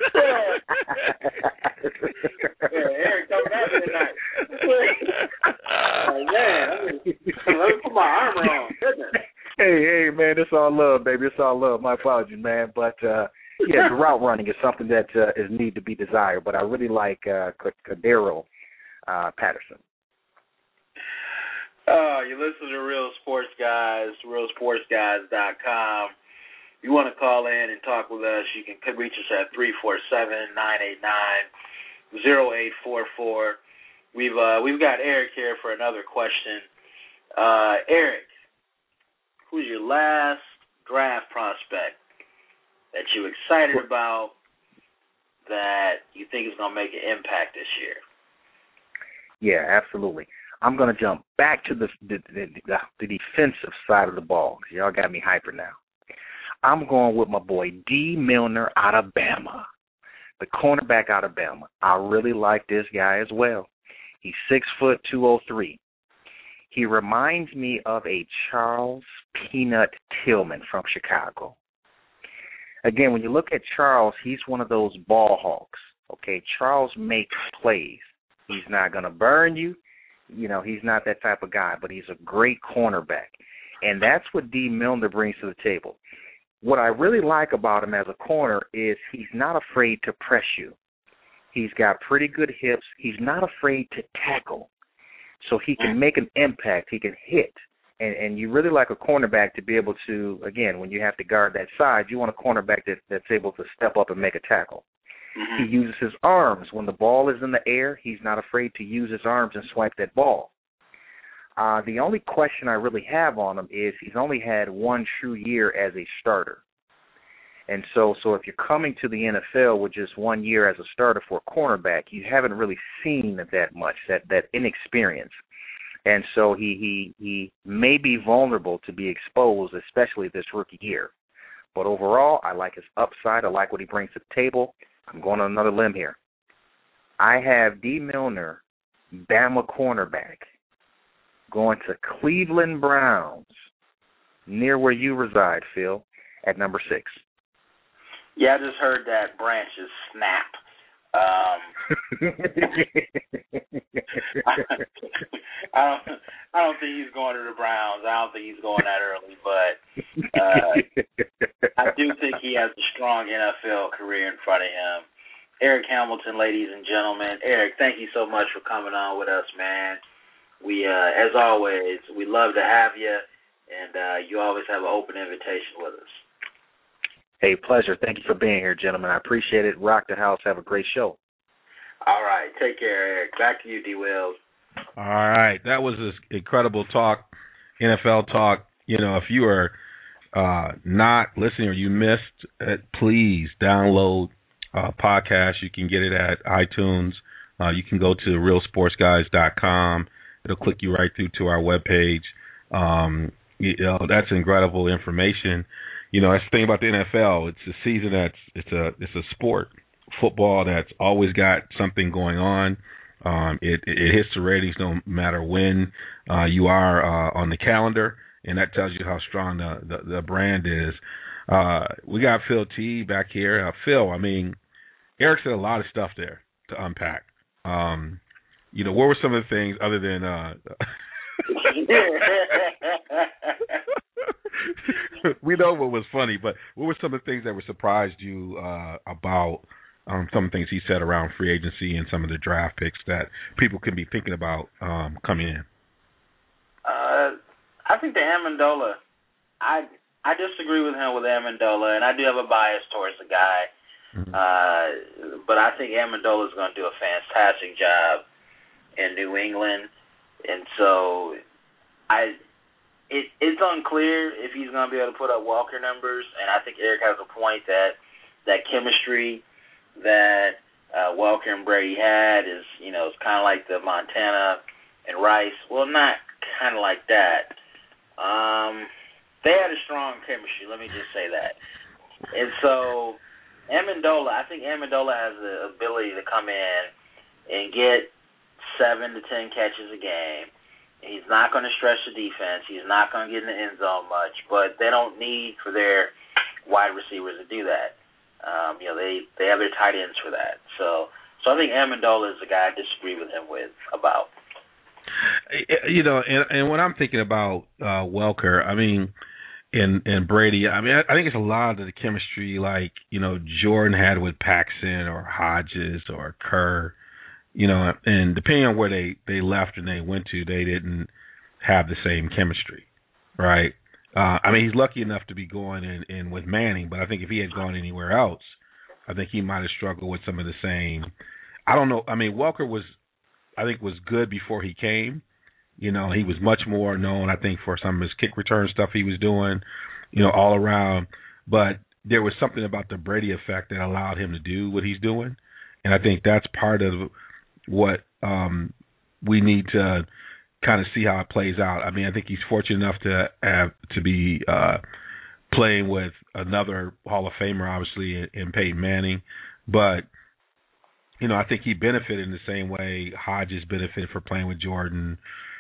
Eric coming out here tonight. Oh, man, let me put my armor on. Hey, man, it's all love, baby. It's all love. My apologies, man. But, yeah, the route running is something that is need to be desired. But I really like Cordero Patterson. You listen to Real Sports Guys, realsportsguys.com. If you want to call in and talk with us, you can reach us at 347-989-0844. We've got Eric here for another question. Eric, who's your last draft prospect that you're excited about that you think is going to make an impact this year? Yeah, absolutely. I'm going to jump back to the defensive side of the ball because y'all got me hyper now. I'm going with my boy D. Milner out of Bama, the cornerback out of Bama. I really like this guy as well. He's 6', 203. He reminds me of a Charles Peanut Tillman from Chicago. Again, when you look at Charles, he's one of those ball hawks. Okay, Charles makes plays. He's not going to burn you. You know, he's not that type of guy, but he's a great cornerback. And that's what D. Milner brings to the table. What I really like about him as a corner is he's not afraid to press you. He's got pretty good hips. He's not afraid to tackle. So he can make an impact. He can hit. And you really like a cornerback to be able to, again, when you have to guard that side, you want a cornerback that's able to step up and make a tackle. He uses his arms. When the ball is in the air, he's not afraid to use his arms and swipe that ball. The only question I really have on him is he's only had one true year as a starter. And so if you're coming to the NFL with just 1 year as a starter for a cornerback, you haven't really seen that much, that inexperience. And so he may be vulnerable to be exposed, especially this rookie year. But overall, I like his upside. I like what he brings to the table. I'm going on another limb here. I have D. Milner, Bama cornerback, going to Cleveland Browns, near where you reside, Phil, at number 6. Yeah, I just heard that branches snap. I don't think he's going to the Browns. I don't think he's going that early, but I do think he has a strong NFL career in front of him. Eric Hamilton, ladies and gentlemen. Eric, thank you so much for coming on with us, man. We, as always, we love to have you, and you always have an open invitation with us. Hey, pleasure. Thank you for being here, gentlemen. I appreciate it. Rock the house. Have a great show. All right. Take care, Eric. Back to you, D. Wills. All right. That was this incredible talk, NFL talk. You know, if you are not listening or you missed it, please download podcast. You can get it at iTunes. You can go to realsportsguys.com. It'll click you right through to our webpage. You know, that's incredible information. You know, that's the thing about the NFL. It's a season it's a sport, football that's always got something going on. It hits the ratings no matter when you are on the calendar, and that tells you how strong the brand is. We got Phil T back here. Phil, I mean, Eric said a lot of stuff there to unpack. You know, what were some of the things other than we know what was funny, but what were some of the things that were surprised you about some of the things he said around free agency and some of the draft picks that people could be thinking about coming in? I think the Amendola, I disagree with him with Amendola, and I do have a bias towards the guy. But I think Amendola is going to do a fantastic job in New England, and so it's unclear if he's going to be able to put up Walker numbers. And I think Eric has a point that chemistry that Welker and Brady had is, you know, it's kind of like the Montana and Rice. Well, not kind of like that. They had a strong chemistry, let me just say that. And so Amendola, I think Amendola has the ability to come in and get 7 to 10 catches a game. He's not going to stretch the defense. He's not going to get in the end zone much, but they don't need for their wide receivers to do that. They have their tight ends for that. So I think Amendola is the guy I disagree with him about. And when I'm thinking about Welker, I mean, and Brady, I mean, I think it's a lot of the chemistry like, Jordan had with Paxson or Hodges or Kerr, and depending on where they left and they went to, they didn't have the same chemistry, right? I mean, he's lucky enough to be going in with Manning, but I think if he had gone anywhere else, I think he might have struggled with some of the same. I don't know. I mean, Welker was good before he came. He was much more known, I think, for some of his kick return stuff he was doing, all around. But there was something about the Brady effect that allowed him to do what he's doing. And I think that's part of what we need to kind of see how it plays out. I mean, I think he's fortunate enough to be playing with another Hall of Famer, obviously, in Peyton Manning. But, I think he benefited in the same way Hodges benefited for playing with Jordan.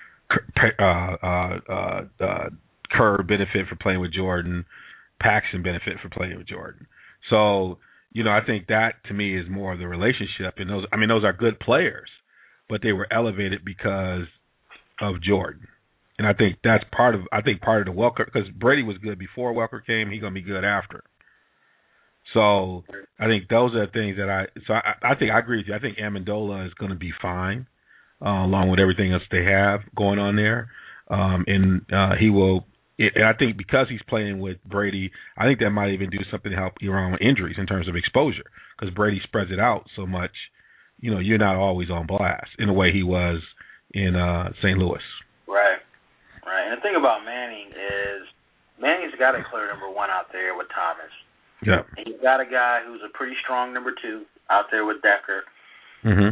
Kerr benefit for playing with Jordan, Paxson benefit for playing with Jordan. So, I think that to me is more of the relationship. And those are good players, but they were elevated because of Jordan. And I think that's part of the Welker, because Brady was good before Welker came, he's gonna be good after. So I think those are the things that I think I agree with you. I think Amendola is gonna be fine. Along with everything else they have going on there. He will – I think because he's playing with Brady, I think that might even do something to help around injuries in terms of exposure, because Brady spreads it out so much, you're not always on blast in the way he was in St. Louis. Right. And the thing about Manning is Manning's got a clear number 1 out there with Thomas. Yeah. And he's got a guy who's a pretty strong number 2 out there with Decker. Mm-hmm.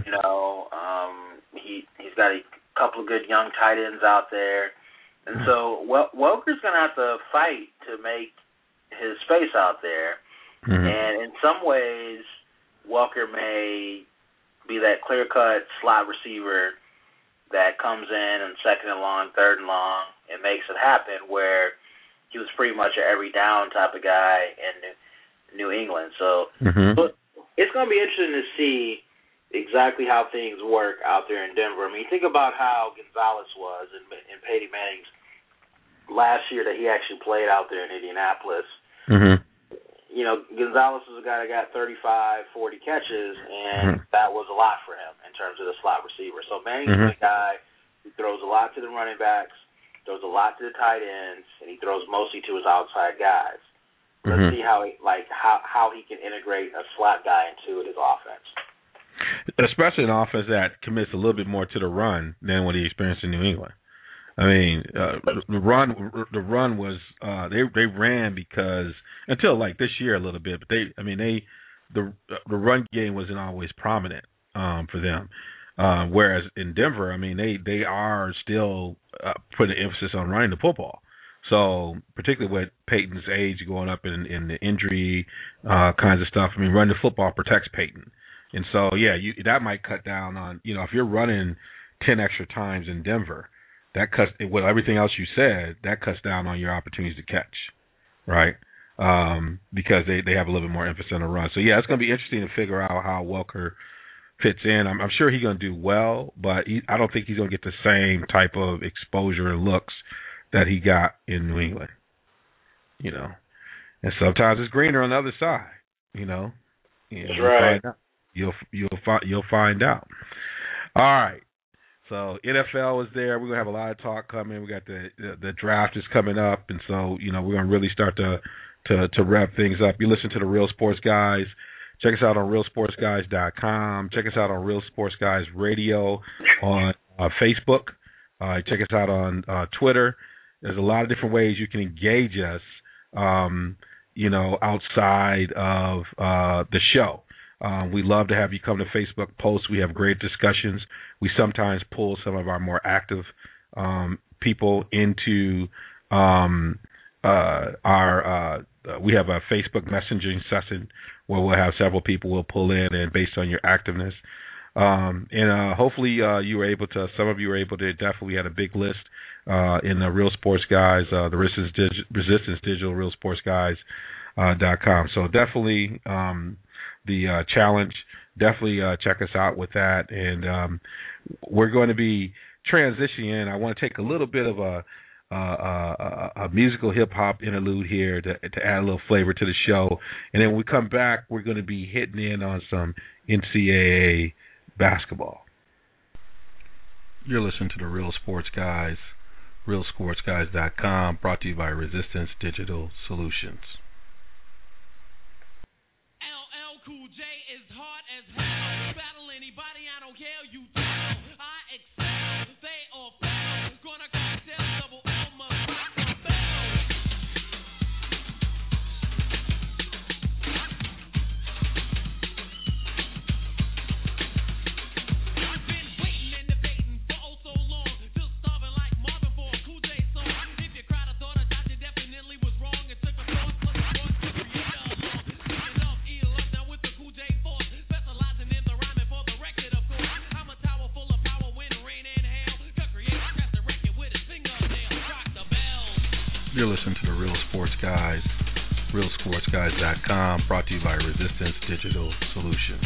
He's got a couple of good young tight ends out there. And so Welker's going to have to fight to make his space out there. Mm-hmm. And in some ways, Welker may be that clear-cut slot receiver that comes in and 2nd and long, 3rd and long, and makes it happen, where he was pretty much an every down type of guy in New England. So it's going to be interesting to see exactly how things work out there in Denver. I mean, think about how Gonzalez was in Peyton Manning's last year that he actually played out there in Indianapolis. Mm-hmm. Gonzalez was a guy that got 35, 40 catches, and that was a lot for him in terms of the slot receiver. So Manning's a guy who throws a lot to the running backs, throws a lot to the tight ends, and he throws mostly to his outside guys. Let's see how he can integrate a slot guy into his offense. Especially an offense that commits a little bit more to the run than what he experienced in New England. I mean, the run was they ran because until like this year a little bit, but the run game wasn't always prominent for them. Whereas in Denver, I mean, they are still putting emphasis on running the football. So particularly with Peyton's age going up in the injury kinds of stuff, I mean, running the football protects Peyton. And so, that might cut down on, if you're running 10 extra times in Denver, that cuts, with everything else you said, that cuts down on your opportunities to catch, right? Because they have a little bit more emphasis on the run. So, it's going to be interesting to figure out how Welker fits in. I'm sure he's going to do well, but I don't think he's going to get the same type of exposure and looks that he got in New England, And sometimes it's greener on the other side, That's right. You'll find out. All right. So NFL is there. We're gonna have a lot of talk coming. We got the draft is coming up, and so we're gonna really start to wrap things up. You listen to the Real Sports Guys. Check us out on realsportsguys.com. Check us out on Real Sports Guys Radio on Facebook. Check us out on Twitter. There's a lot of different ways you can engage us. Outside of the show. We love to have you come to Facebook posts. We have great discussions. We sometimes pull some of our more active people into we have a Facebook messaging session where we'll have several people will pull in, and based on your activeness. And hopefully you were able to, some of you were able to, definitely had a big list in the Real Sports Guys, the Resistance Digital Real Sports Guys.com. So definitely the challenge, definitely check us out with that. And we're going to be transitioning in. I want to take a little bit of a musical hip-hop interlude here to add a little flavor to the show. And then when we come back, we're going to be hitting in on some NCAA basketball. You're listening to the Real Sports Guys, RealSportsGuys.com, brought to you by Resistance Digital Solutions. LL Cool J is hard as hell. Battle anybody, I don't care, you tell. I excel, they all fail. Gonna cocktail, double L, must rock the bell. I've been waiting and debating for oh so long, still starving like Marvin for a Cool J song. If you cried, I thought I thought you definitely was wrong. It took a force plus a force to create a law. Speaking of E-Love, now with the Cool J force, specializing in the rhyming for the record, of course. I'm a tower full of power, wind, rain, and hail. Could create a craft the record with his fingernail. Rock the bell. You're listening to the Real Sports Guys, RealSportsGuys.com, brought to you by Resistance Digital Solutions.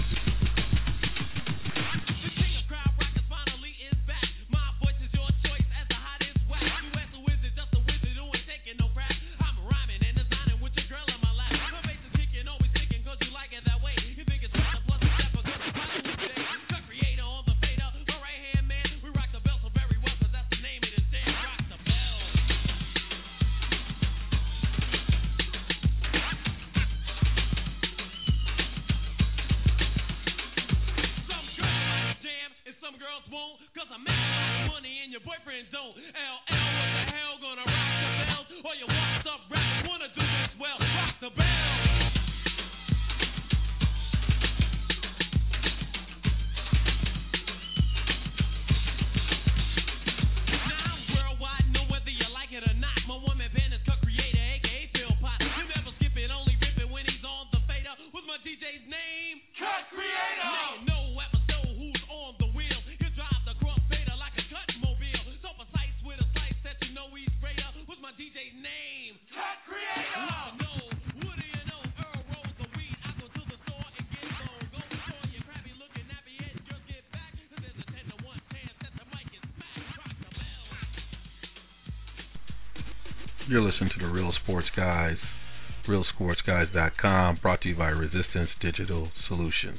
You're listening to the Real Sports Guys, RealSportsGuys.com, brought to you by Resistance Digital Solutions.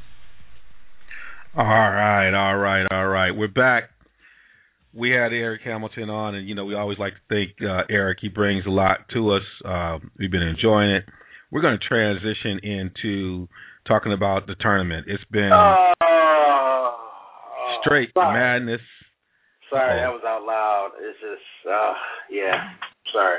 All right. We're back. We had Eric Hamilton on, and, we always like to thank Eric. He brings a lot to us. We've been enjoying it. We're going to transition into talking about the tournament. It's been straight madness. Sorry, that was out loud. It's just, yeah. Sorry.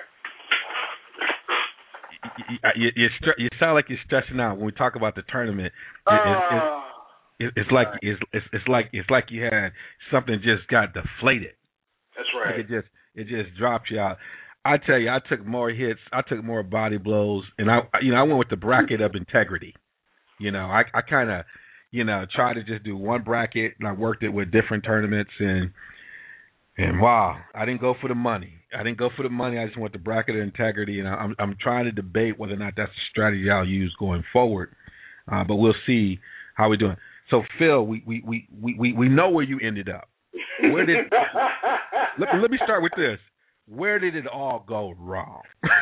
You sound like you're stressing out when we talk about the tournament. It's like you had something just got deflated. That's right. Like it just dropped you out. I tell you, I took more hits, I took more body blows, and I went with the bracket of integrity. I kind of tried to just do one bracket, and I worked it with different tournaments, and wow, I didn't go for the money. I just went the bracket of integrity, and I'm trying to debate whether or not that's a strategy I'll use going forward. But we'll see how we're doing. So Phil, we know where you ended up. Where did let me start with this. Where did it all go wrong?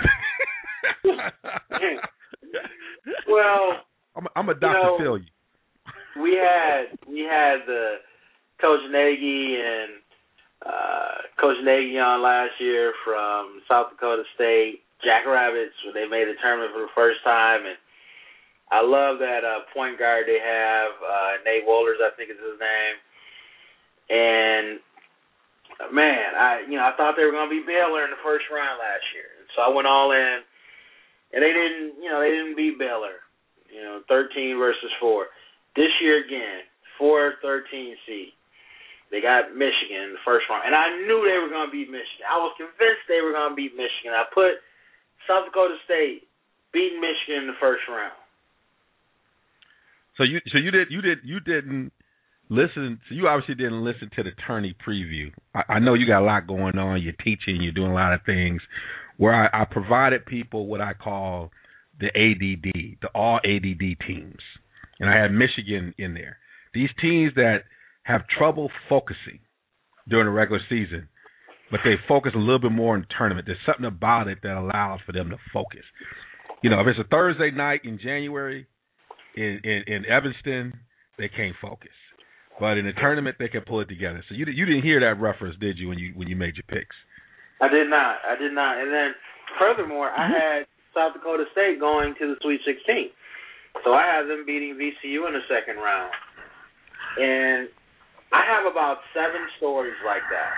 Well, I'm a Dr. Phil. We had the Coach Nagy and Coach Nagy on last year from South Dakota State, Jackrabbits, when they made the tournament for the first time, and I love that point guard they have, Nate Wohlers, I think is his name, and man, I thought they were going to be Baylor in the first round last year, so I went all in, and they didn't beat Baylor, 13 versus 4. This year again, 4-13 seed. They got Michigan in the first round, and I knew they were going to beat Michigan. I was convinced they were going to beat Michigan. I put South Dakota State beating Michigan in the first round. So you didn't listen. So you obviously didn't listen to the tourney preview. I know you got a lot going on. You're teaching. You're doing a lot of things. Where I provided people what I call the ADD, the all ADD teams, and I had Michigan in there. These teams that have trouble focusing during the regular season, but they focus a little bit more in the tournament. There's something about it that allows for them to focus. You know, if it's a Thursday night in January in Evanston, they can't focus. But in the tournament, they can pull it together. So you didn't hear that reference, did you, when you made your picks? I did not. And then, furthermore, I had South Dakota State going to the Sweet 16. So I had them beating VCU in the second round. And I have about 7 stories like that.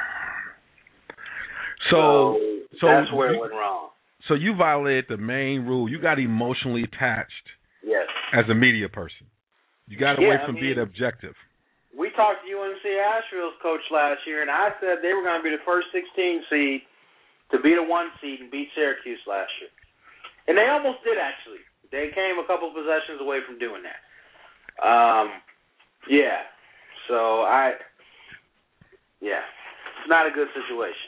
So that's where it went wrong. So you violated the main rule. You got emotionally attached. Yes. As a media person. You got away from being objective. We talked to UNC Asheville's coach last year, and I said they were going to be the first 16 seed to beat a 1 seed and beat Syracuse last year. And they almost did, actually. They came a couple possessions away from doing that. So it's not a good situation.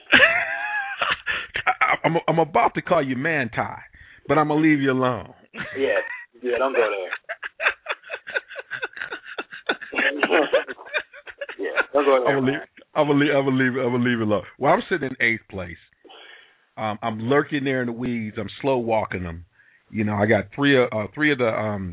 I'm about to call you Man Tie, but I'm going to leave you alone. Yeah, don't go there. Don't go there. I'm gonna leave it alone. Well, I'm sitting in 8th place. I'm lurking there in the weeds. I'm slow walking them. You know, I got three of the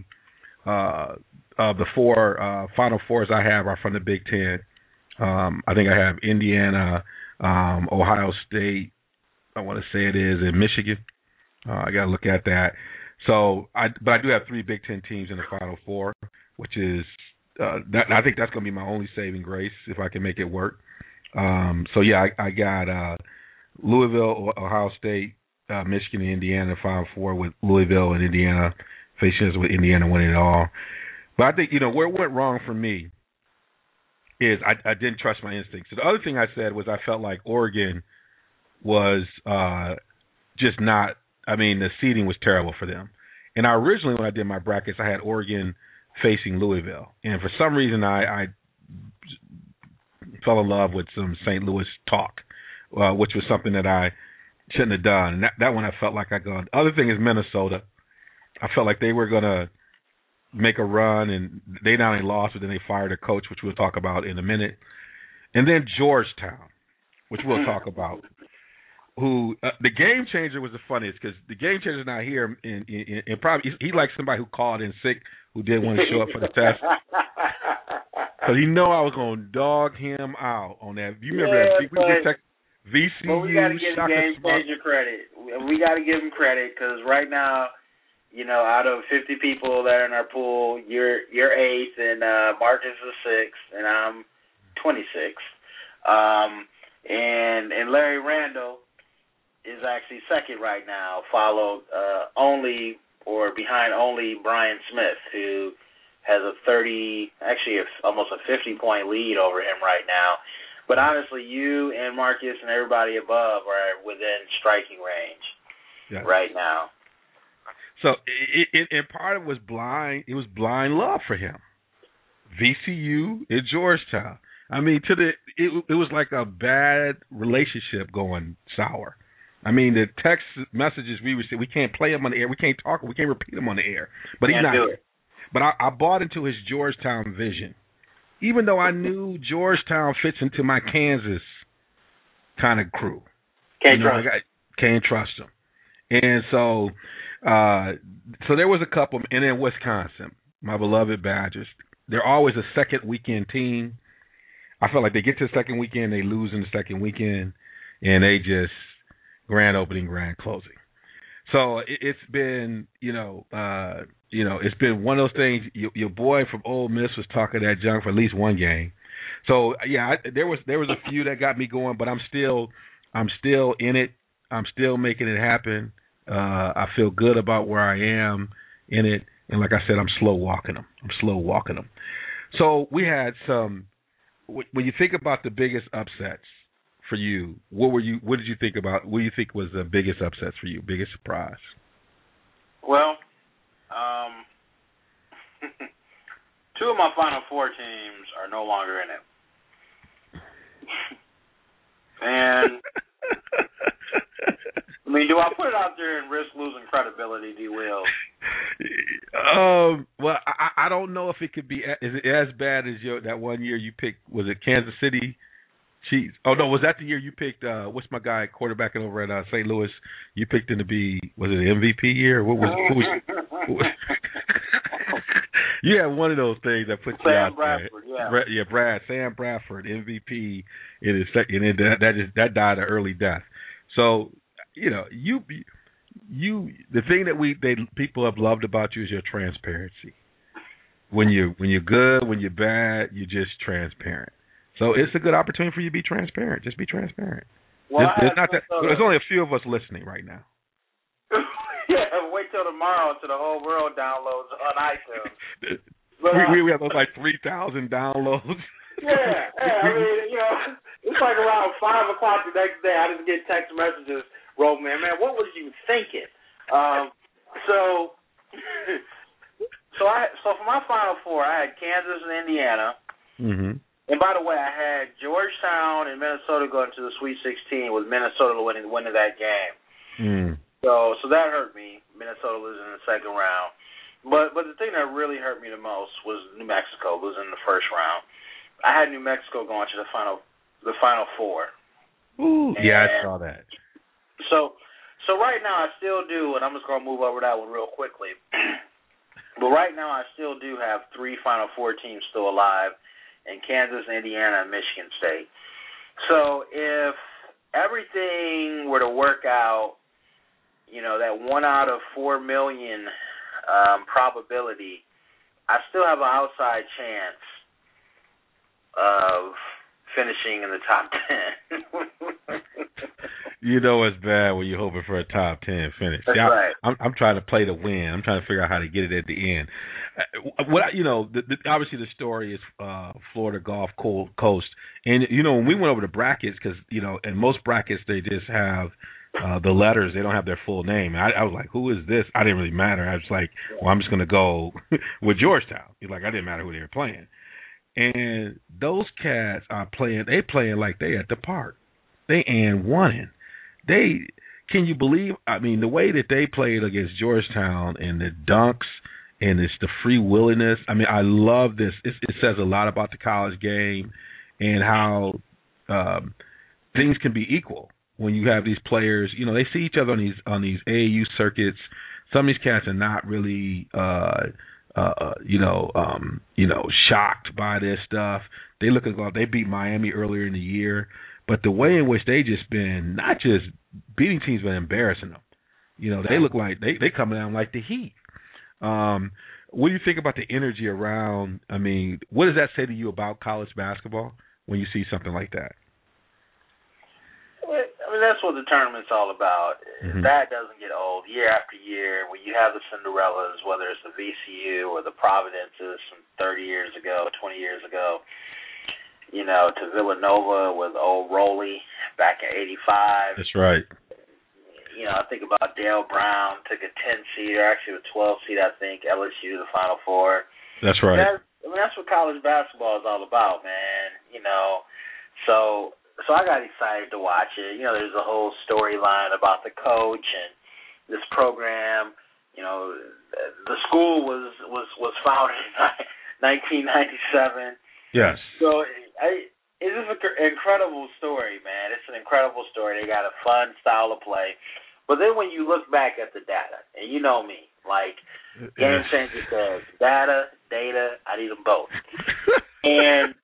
4 Final Fours I have are from the Big Ten. I think I have Indiana, Ohio State. I want to say it is in Michigan. I got to look at that. So, but I do have 3 Big Ten teams in the Final Four, which is I think that's going to be my only saving grace if I can make it work. I got Louisville, Ohio State, Michigan, and Indiana Final Four, with Louisville and Indiana facing us with Indiana winning it all. But I think, where it went wrong for me is I didn't trust my instincts. So the other thing I said was I felt like Oregon was just not. I mean, the seeding was terrible for them. And originally, when I did my brackets, I had Oregon facing Louisville. And for some reason, I fell in love with some St. Louis talk, which was something that I shouldn't have done. And that one I felt like I gone. The other thing is Minnesota. I felt like they were going to make a run, and they not only lost, but then they fired a coach, which we'll talk about in a minute. And then Georgetown, which we'll talk about. Who the game changer was the funniest, because the game changer is not here, and probably he like somebody who called in sick who didn't want to show up for the test, because he know I was going to dog him out on that. You remember that VCU? Well, we got to give the game changer credit. We got to give him credit, because right now, out of 50 people that are in our pool, you're 8th, and Marcus is 6th, and I'm 26th, and Larry Randall is actually 2nd right now, followed behind only Brian Smith, who has almost a 50-point lead over him right now. But honestly, you and Marcus and everybody above are within striking range right now. So, and part of it was blind. It was blind love for him. VCU at Georgetown. I mean, it was like a bad relationship going sour. I mean, the text messages we received, we can't play them on the air. We can't talk. We can't repeat them on the air. But he's not. But I bought into his Georgetown vision, even though I knew Georgetown fits into my Kansas kind of crew. Can't trust them. And so there was a couple, and then Wisconsin, my beloved Badgers. They're always a second weekend team. I feel like they get to the second weekend, they lose in the second weekend, and they just grand opening, grand closing. So it's been, it's been one of those things. Your boy from Ole Miss was talking that junk for at least one game. So there was a few that got me going, but I'm still in it. I'm still making it happen. I feel good about where I am in it, and like I said, I'm slow walking them. So we had some when you think about the biggest upsets for you, what did you think about? What do you think was the biggest upsets for you? Biggest surprise? Well, two of my Final Four teams are no longer in it. And I mean, do I put it out there and risk losing credibility, D. Will? Well, I don't know if it could be as bad as that one year you picked. Was it Kansas City Chiefs? Oh no, was that the year you picked? What's my guy quarterbacking over at St. Louis? You picked him to be, was it an MVP year? What was you had one of those things that puts you out Bradford, there. Sam Bradford, MVP in his second, and that died an early death. So, you know, the thing that people have loved about you is your transparency. When you're good, when you're bad, you're just transparent. So it's a good opportunity for you to be transparent. Just be transparent. Well, there's only a few of us listening right now. Yeah, wait till tomorrow until the whole world downloads on iTunes. But, we have those like 3,000 downloads. Yeah, I mean, you know, it's like around 5 o'clock the next day. I just get text messages, man, what was you thinking? So for my Final Four, I had Kansas and Indiana. Mm-hmm. And by the way, I had Georgetown and Minnesota going to the Sweet 16 with Minnesota winning that game. Mm. So that hurt me, Minnesota losing in the second round. But the thing that really hurt me the most was New Mexico losing in the first round. I had New Mexico going to the Final Four. Ooh, yeah, I saw that. So right now I still do, and I'm just going to move over that one real quickly. But right now I still do have 3 Final Four teams still alive, in Kansas, Indiana, and Michigan State. So if everything were to work out, you know, that 1 out of 4 million probability, I still have an outside chance of finishing in the top 10. You know it's bad when you're hoping for a top 10 finish. That's right. I'm trying to play to win. I'm trying to figure out how to get it at the end. Obviously the story is Florida Gulf Coast, and you know when we went over the brackets, because you know in most brackets they just have the letters, they don't have their full name. I was like, who is this? I didn't really matter. I was like, well, I'm just going to go with Georgetown. He's like, I didn't matter who they were playing. And those cats are playing. They playing like they at the park. They and winning. Can you believe? I mean, the way that they played against Georgetown and the dunks and it's the free willingness. I mean, I love this. It says a lot about the college game and how things can be equal when you have these players. You know, they see each other on these AAU circuits. Some of these cats are not really shocked by this stuff. They look at they beat Miami earlier in the year, but the way in which they just been not just beating teams but embarrassing them. You know, they look like they come down like the Heat. What do you think about the energy around? I mean, what does that say to you about college basketball when you see something like that? I mean, that's what the tournament's all about. Mm-hmm. That doesn't get old year after year. When you have the Cinderellas, whether it's the VCU or the Providences from 30 years ago, 20 years ago, you know, to Villanova with old Rowley back in '85. That's right. You know, I think about Dale Brown, took a 10 seed, or actually a 12 seed, I think, LSU to the Final Four. That's right. That's what college basketball is all about, man. You know, so I got excited to watch it. You know, there's a whole storyline about the coach and this program. You know, the school was founded in 1997. Yes. So it is an incredible story, man. It's an incredible story. They got a fun style of play. But then when you look back at the data, and you know me, like Game Changer says, data, I need them both. And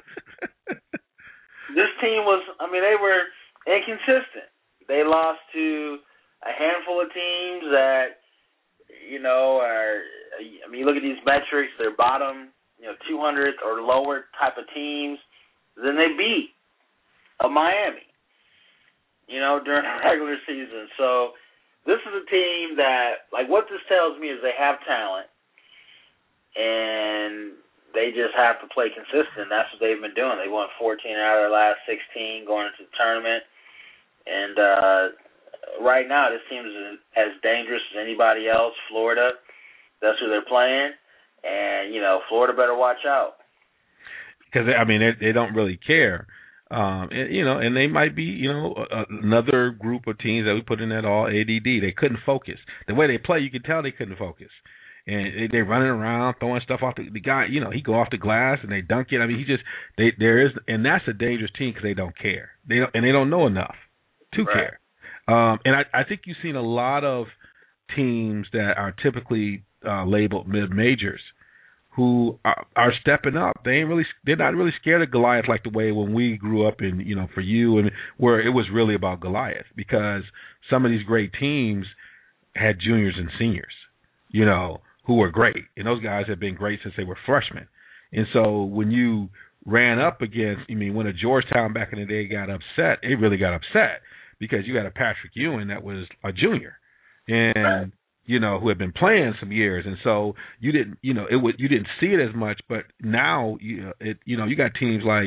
this team they were inconsistent. They lost to a handful of teams that, you know, you look at these metrics, they're bottom, 200th or lower type of teams. Then they beat a Miami, during the regular season. So this is a team that, like, what this tells me is they have talent, and they just have to play consistent. That's what they've been doing. They won 14 out of their last 16 going into the tournament. And right now, this team is as dangerous as anybody else. Florida, that's who they're playing. And, Florida better watch out. Because, they don't really care. And they might be, another group of teams that we put in that all ADD. They couldn't focus. The way they play, you could tell they couldn't focus. And they're running around, throwing stuff off the guy. He go off the glass and they dunk it. And that's a dangerous team because they don't care. They don't know enough to care. And I think you've seen a lot of teams that are typically labeled mid-majors who are stepping up. They're not really scared of Goliath like the way when we grew up in, for you, and where it was really about Goliath, because some of these great teams had juniors and seniors, who were great. And those guys have been great since they were freshmen. And so when you ran up against, when a Georgetown back in the day got upset, it really got upset because you got a Patrick Ewing that was a junior. And who had been playing some years, and so you didn't see it as much. But now you got teams like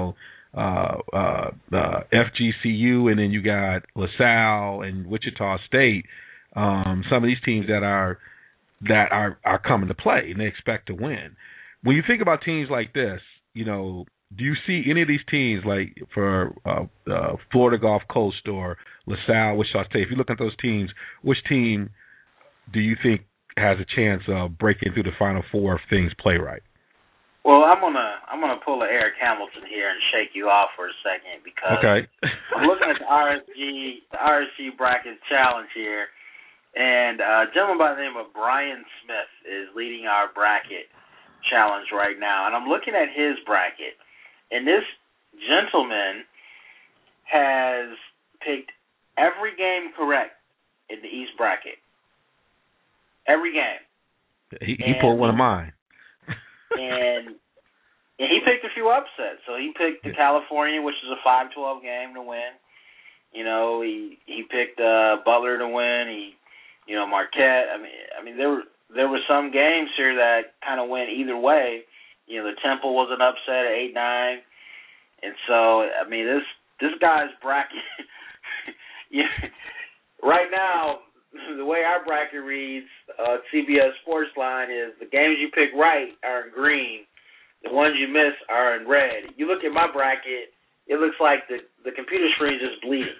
FGCU, and then you got LaSalle and Wichita State. Some of these teams that are coming to play, and they expect to win. When you think about teams like this, do you see any of these teams like for Florida Gulf Coast or LaSalle, Wichita State? If you look at those teams, which team do you think has a chance of breaking through the Final Four if things play right? Well, I'm gonna pull a Eric Hamilton here and shake you off for a second because I'm looking at the RSG bracket challenge here, and a gentleman by the name of Brian Smith is leading our bracket challenge right now, and I'm looking at his bracket, and this gentleman has picked every game correct in the East bracket. Every game. He pulled one of mine. and he picked a few upsets. So he picked the California, which is a 5-12 game to win. He picked Butler to win. Marquette. There were some games here that kind of went either way. The Temple was an upset at 8-9. And so, this guy's bracket, right now, the way our bracket reads, CBS Sports Line, is the games you pick right are in green. The ones you miss are in red. You look at my bracket, it looks like the computer screen is just bleeding.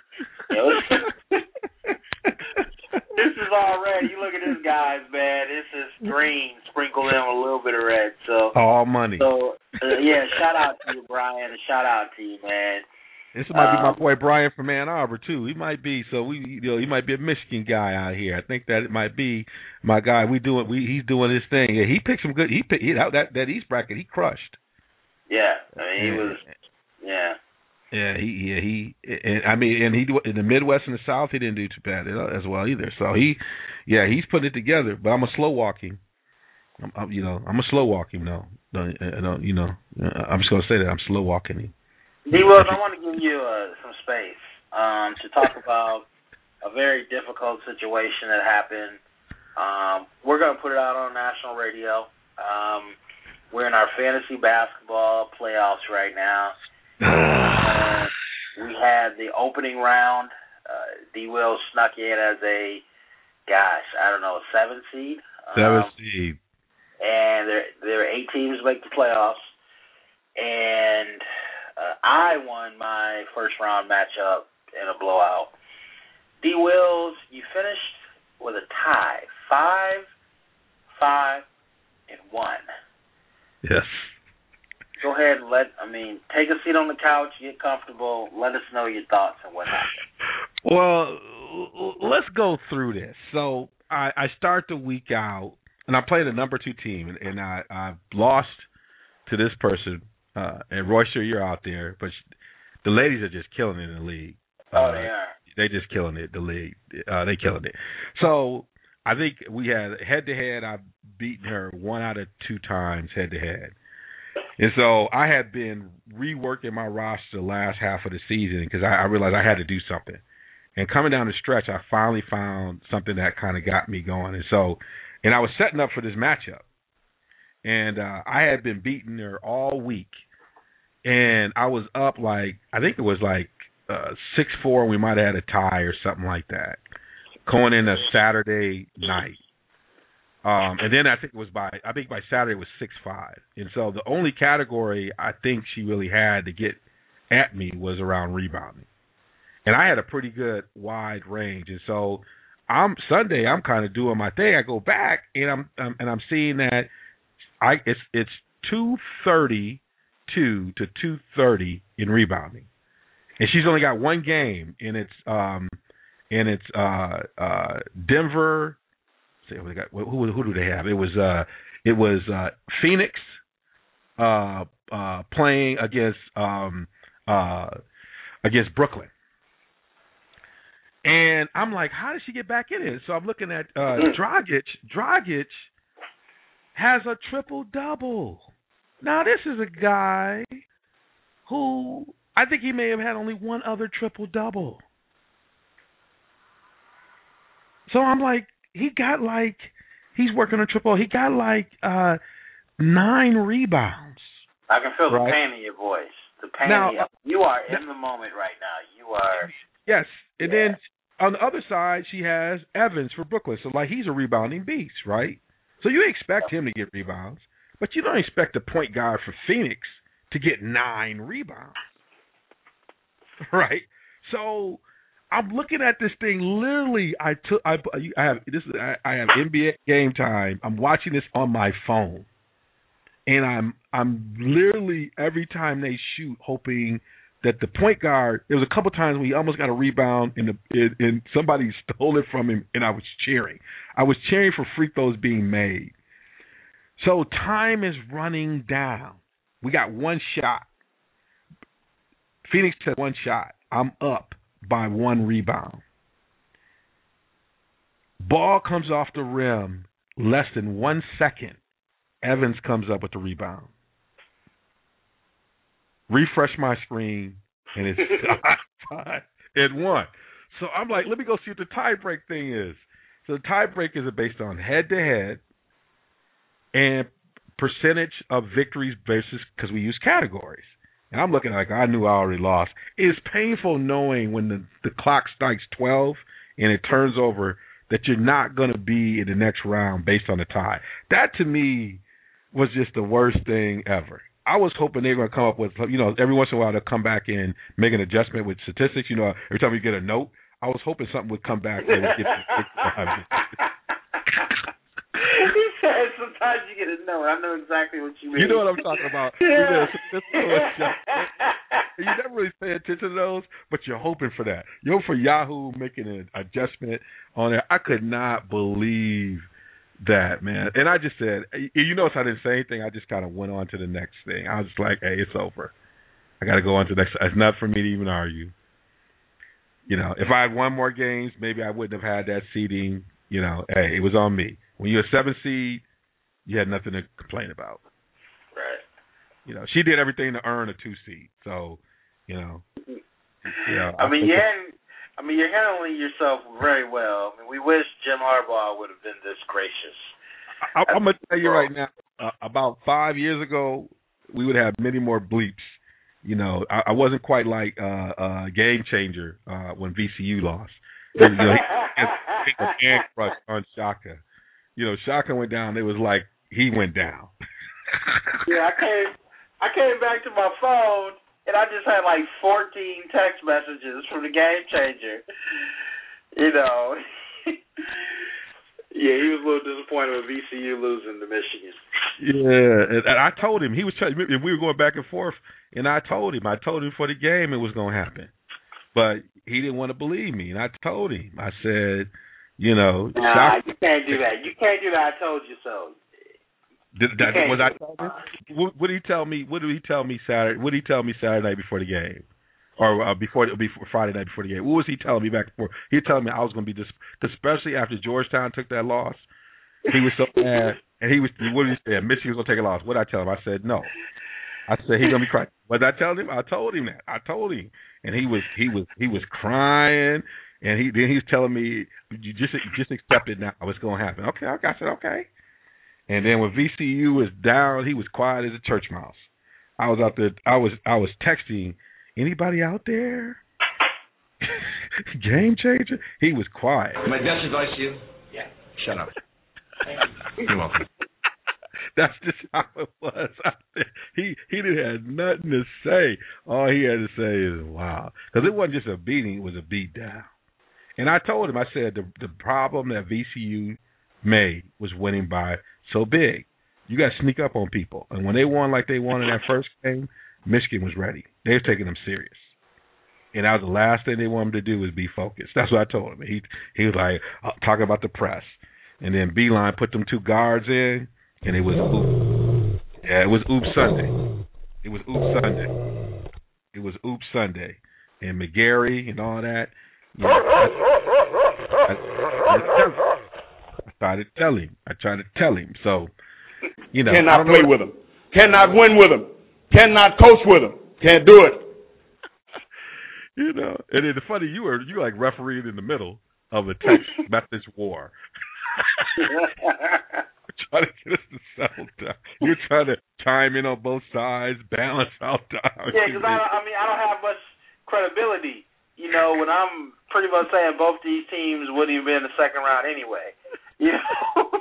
This is all red. You look at this, guys, man. This is green sprinkled in with a little bit of red. So all money. So, shout out to you, Brian, and shout out to you, man. This might be my boy Brian from Ann Arbor too. He might be he might be a Michigan guy out here. I think that it might be my guy. He's doing his thing. Yeah, he picked some good. He picked that East bracket. He crushed. Yeah, he was. Yeah. Yeah, he in the Midwest and the South he didn't do too bad as well either. So he's putting it together. But I'm a slow walking. I'm a slow walking though. I'm just gonna say that I'm slow walking him. D-Wills, I want to give you some space to talk about a very difficult situation that happened. We're going to put it out on national radio. We're in our fantasy basketball playoffs right now. We had the opening round. D-Wills snuck in as a 7 seed. 7 seed. And there are 8 teams make the playoffs. And I won my first round matchup in a blowout. D-Wills, you finished with a tie, 5-1. Yes. Go ahead and take a seat on the couch, get comfortable, let us know your thoughts and what happened. Well, let's go through this. So I start the week out, and I played a number 2 team, and I lost to this person. And Royster, you're out there, but the ladies are just killing it in the league. They are. They just killing it. The league, they killing it. So I think we had head-to-head. I've beaten her 1 out of 2 times head-to-head. And so I had been reworking my roster the last half of the season because I realized I had to do something. And coming down the stretch, I finally found something that kind of got me going. And I was setting up for this matchup. and I had been beating her all week, and I was up like I think it was like 6-4. We might have had a tie or something like that going into Saturday night. And then I think by Saturday it was 6-5. And so the only category I think she really had to get at me was around rebounding. And I had a pretty good wide range. And so Sunday I'm kind of doing my thing. I go back and I'm seeing that it's 232 to 230 in rebounding. And she's only got one game, and it's Denver. Who do they have? It was Phoenix playing against Brooklyn, and I'm like, how did she get back in it? So I'm looking at Dragic. Dragic has a triple-double. Now this is a guy who I think he may have had only one other triple-double. So I'm like, he's working on triple. He got 9 rebounds. I can feel the right? pain in your voice. The pain. Now, you are in the moment right now. You are. Yes. And then on the other side, she has Evans for Brooklyn. So, he's a rebounding beast, right? So you expect him to get rebounds, but you don't expect a point guard for Phoenix to get 9 rebounds, right? So I'm looking at this thing. Literally, I have NBA Game Time. I'm watching this on my phone, and I'm literally every time they shoot, hoping that the point guard. There was a couple times when he almost got a rebound, and somebody stole it from him, and I was cheering. I was cheering for free throws being made. So time is running down. We got one shot. Phoenix had one shot. I'm up by 1 rebound. Ball comes off the rim less than 1 second. Evans comes up with the rebound. Refresh my screen, and it's 5-1. So I'm like, let me go see what the tiebreak thing is. So the tiebreak is based on head-to-head and percentage of victories basis because we use categories. And I'm looking like I knew I already lost. It's painful knowing when the clock strikes 12 and it turns over that you're not going to be in the next round based on the tie. That, to me, was just the worst thing ever. I was hoping they were going to come up with, every once in a while they'll come back and make an adjustment with statistics. Every time you get a note, I was hoping something would come back and get He said sometimes you get a note. I know exactly what you mean. You know what I'm talking about. Yeah. You never really pay attention to those, but you're hoping for that. You're hoping for Yahoo making an adjustment on there. I could not believe that, man. And I just said, you notice I didn't say anything. I just kind of went on to the next thing. I was just like, hey, it's over. I got to go on to the next. It's not for me to even argue. If I had won more games, maybe I wouldn't have had that seeding. Hey, it was on me. When you're a 7 seed, you had nothing to complain about. Right. She did everything to earn a 2 seed. So, you're handling yourself very well. We wish Jim Harbaugh would have been this gracious. I'm going to tell you right now, about 5 years ago, we would have many more bleeps. I wasn't quite like a game changer when VCU lost. He had a hand crush on Shaka. Shaka went down. It was like he went down. Yeah, I came back to my phone, and I just had 14 text messages from the game changer. Yeah, he was a little disappointed with VCU losing to Michigan. Yeah, and I told him, we were going back and forth, and I told him before the game it was going to happen. But he didn't want to believe me, and I told him. I said, Nah, you can't do that. You can't do that. I told you so. Was I told him? What did he tell me? What did he tell me Saturday? What did he tell me Saturday night before the game, or before Friday night before the game? What was he telling me back before? He was telling me I was going to be especially after Georgetown took that loss. He was so mad, and what did he say? Michigan was going to take a loss. What did I tell him? I said no. I said he's going to be crying. What did I tell him? I told him that. I told him, and he was crying. And he was telling me, you just accept it now. What's going to happen? Okay, I said, okay. And then when VCU was down, he was quiet as a church mouse. I was out there. I was texting, anybody out there? Game changer. He was quiet. My best advice to you? Yeah. Shut up. You're welcome. That's just how it was out there. He didn't have nothing to say. All he had to say is wow, because it wasn't just a beating; it was a beat down. And I told him, I said the problem that VCU made was winning by so big. You got to sneak up on people, and when they won like they won in that first game, Michigan was ready. They were taking them serious. And that was the last thing they wanted him to do was be focused. That's what I told him. He was like talking about the press, and then Beeline put them 2 guards in, and it was oops. Yeah, it was oops Sunday. It was oops Sunday. It was oops Sunday, and McGarry and all that. You know, I tried to tell him. So, you know, cannot play with him. Cannot win with him. Cannot coach with him. Can't do it. You know, and then the funny, you like refereeing in the middle of a text message war. Trying to get us to settle down. You're trying to chime in on both sides, balance out time. Yeah, because I don't have much credibility. You know, when I'm pretty much saying both these teams wouldn't even be in the second round anyway. You know.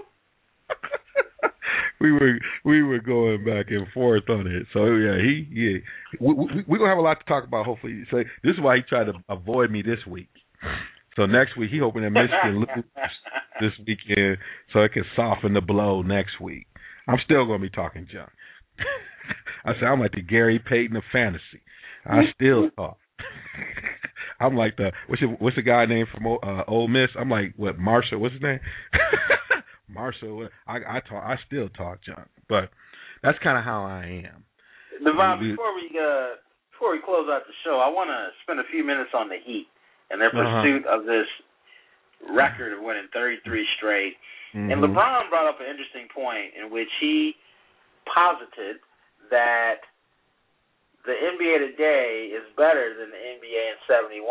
We were going back and forth on it. So yeah, we're gonna have a lot to talk about. Hopefully, so this is why he tried to avoid me this week. So next week, he hoping that Michigan loses this weekend, so it can soften the blow next week. I'm still gonna be talking junk. I said I'm like the Gary Payton of fantasy. I still talk. I'm like what's the guy named from Ole Miss? I'm like what Marshall? What's his name? Marshall. I still talk junk, but that's kind of how I am. Devon, before we close out the show, I want to spend a few minutes on the Heat and their pursuit of this record of winning 33 straight. Mm-hmm. And LeBron brought up an interesting point in which he posited that the NBA today is better than the NBA in 71,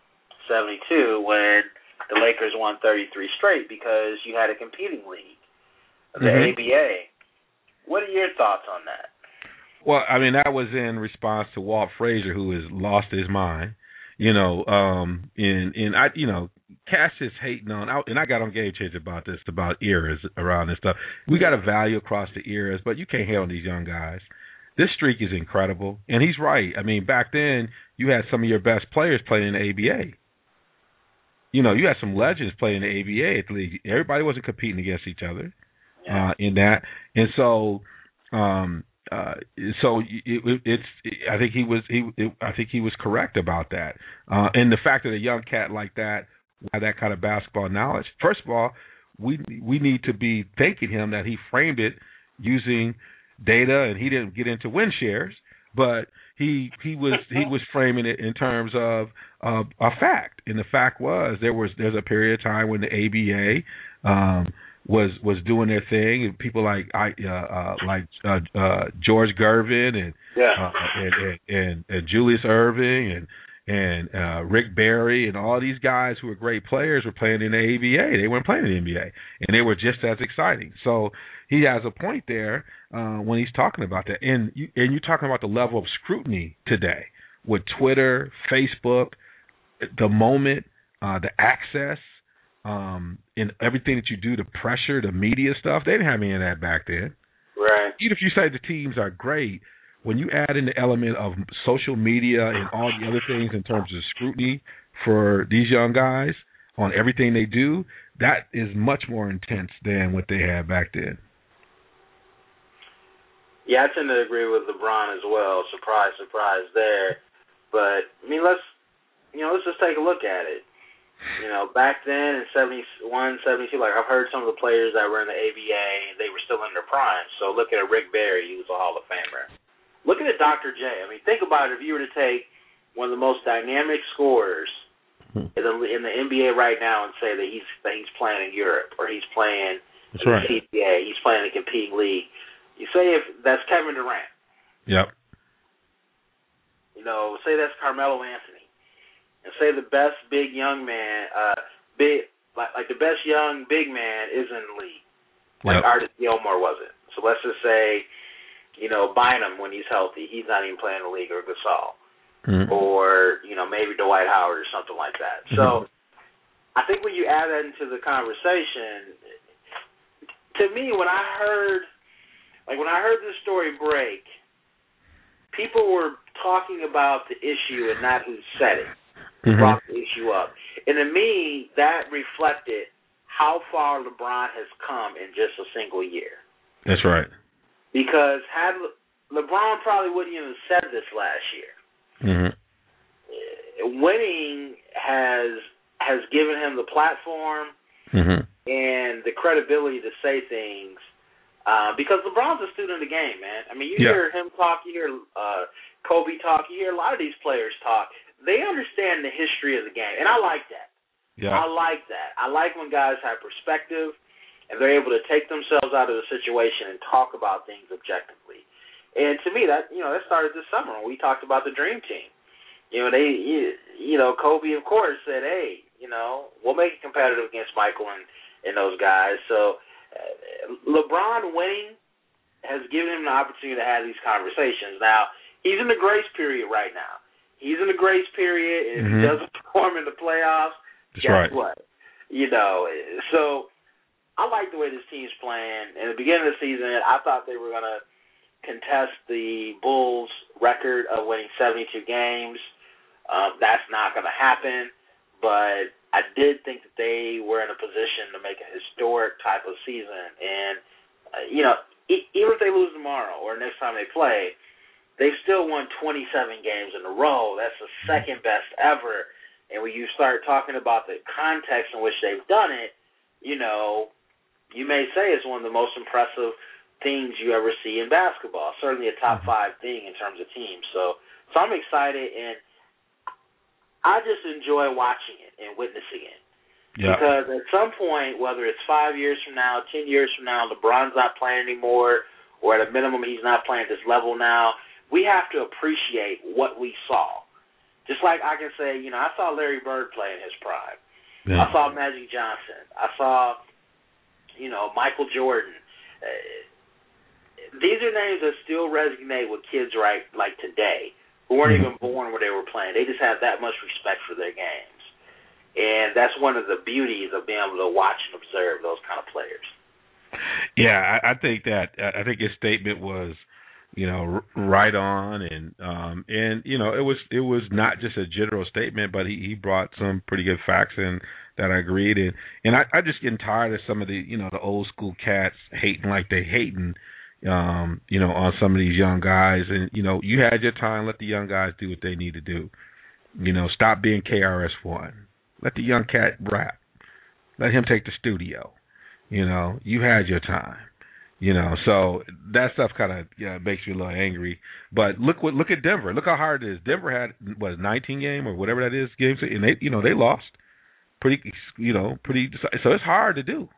72 when the Lakers won 33 straight because you had a competing league, the ABA. What are your thoughts on that? Well, I mean, that was in response to Walt Frazier, who has lost his mind. You know, and I, you know, Cash is hating on, and I got on Game Changer about this, about eras around this stuff. We got a value across the eras, but you can't hate on these young guys. This streak is incredible, and he's right. I mean, back then, you had some of your best players playing in the ABA. You know, you had some legends playing in the ABA at the league. Everybody wasn't competing against each other in that, and so, I think he was correct about that, and the fact that a young cat like that, had that kind of basketball knowledge. First of all, we need to be thanking him that he framed it using data, and he didn't get into win shares, but he was framing it in terms of a fact, and the fact was there's a period of time when the ABA was doing their thing, and people like George Gervin and Julius Erving and Rick Barry and all these guys who were great players were playing in the ABA. They weren't playing in the NBA, and they were just as exciting. So he has a point there when he's talking about that. And you're talking about the level of scrutiny today with Twitter, Facebook, the moment, the access, and everything that you do, the pressure, the media stuff. They didn't have any of that back then. Right. Even if you say the teams are great, when you add in the element of social media and all the other things in terms of scrutiny for these young guys on everything they do, that is much more intense than what they had back then. Yeah, I tend to agree with LeBron as well. Surprise, surprise there. But I mean, let's just take a look at it. You know, back then in 71, 72, like I've heard some of the players that were in the ABA, they were still in their prime. So look at Rick Barry, he was a Hall of Famer. Look at Dr. J. I mean, think about it. If you were to take one of the most dynamic scorers in the NBA right now and say that he's playing in Europe or he's playing in the CBA, he's playing in a competing league. You say if that's Kevin Durant. Yep. You know, say that's Carmelo Anthony. And say the best big young man, like the best young big man is in the league. like Artis Gilmore wasn't. So let's just say, Bynum, when he's healthy, he's not even playing the league, or Gasol. Or, maybe Dwight Howard or something like that. So I think when you add that into the conversation, to me, when I heard this story break, people were talking about the issue and not who said it, brought the issue up. And to me, that reflected how far LeBron has come in just a single year. That's right. Because had LeBron probably wouldn't even have said this last year. Winning has given him the platform and the credibility to say things. Because LeBron's a student of the game, man. I mean, you hear him talk, you hear Kobe talk, you hear a lot of these players talk. They understand the history of the game, and I like that. Yeah. I like that. I like when guys have perspective and they're able to take themselves out of the situation and talk about things objectively. And to me, that started this summer when we talked about the Dream Team. Kobe, of course, said, hey, we'll make it competitive against Michael and those guys. So LeBron winning has given him the opportunity to have these conversations. Now, he's in the grace period right now. He's in the grace period, and if he doesn't perform in the playoffs, guess what? So I like the way this team's playing. In the beginning of the season, I thought they were going to contest the Bulls' record of winning 72 games. That's not going to happen, but I did think that they were in a position to make a historic type of season. And, even if they lose tomorrow or next time they play, they've still won 27 games in a row. That's the second best ever. And when you start talking about the context in which they've done it, you may say it's one of the most impressive things you ever see in basketball. Certainly a top 5 thing in terms of teams. So I'm excited, and I just enjoy watching it and witnessing it. Yeah. Because at some point, whether it's 5 years from now, 10 years from now, LeBron's not playing anymore, or at a minimum he's not playing at this level now, we have to appreciate what we saw. Just like I can say, I saw Larry Bird play in his prime. Yeah. I saw Magic Johnson. I saw, Michael Jordan. These are names that still resonate with kids like today who weren't even born where they were playing. They just have that much respect for their games. And that's one of the beauties of being able to watch and observe those kind of players. Yeah, I think his statement was, right on, and it was not just a general statement, but he brought some pretty good facts in that I agreed in. And I just getting tired of some of the the old school cats hating like they hating, on some of these young guys. And you had your time. Let the young guys do what they need to do. Stop being KRS-One. Let the young cat rap. Let him take the studio. You had your time. So that stuff kind of makes me a little angry. But look at Denver. Look how hard it is. Denver had 19 game or whatever that is games, and they lost pretty. So it's hard to do.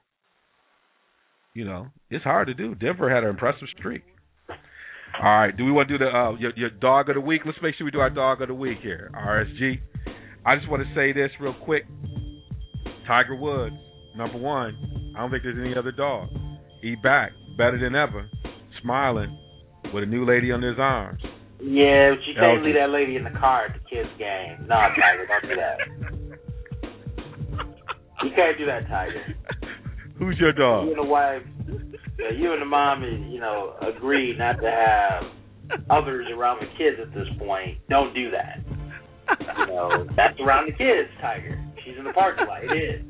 It's hard to do. Denver had an impressive streak. All right, do we want to do the your dog of the week? Let's make sure we do our dog of the week here. RSG. I just want to say this real quick. Tiger Woods, number 1. I don't think there's any other dog. He back, better than ever, smiling with a new lady under his arms. Yeah, but you can't leave that lady in the car at the kids' game. No, Tiger, don't do that. You can't do that, Tiger. Who's your dog? You and the wife, you and the mom, agreed not to have others around the kids at this point. Don't do that. That's around the kids, Tiger. She's in the parking lot. It is.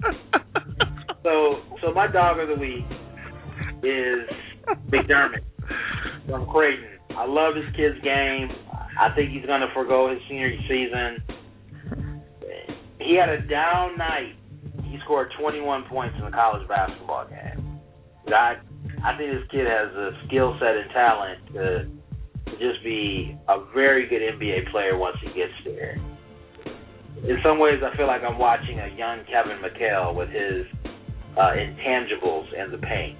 So my dog of the week is McDermott from Creighton. I love his kid's game. I think he's going to forgo his senior season. He had a down night. He scored 21 points in the college basketball game. I think this kid has a skill set and talent to just be a very good NBA player once he gets there. In some ways, I feel like I'm watching a young Kevin McHale with his intangibles in the paint.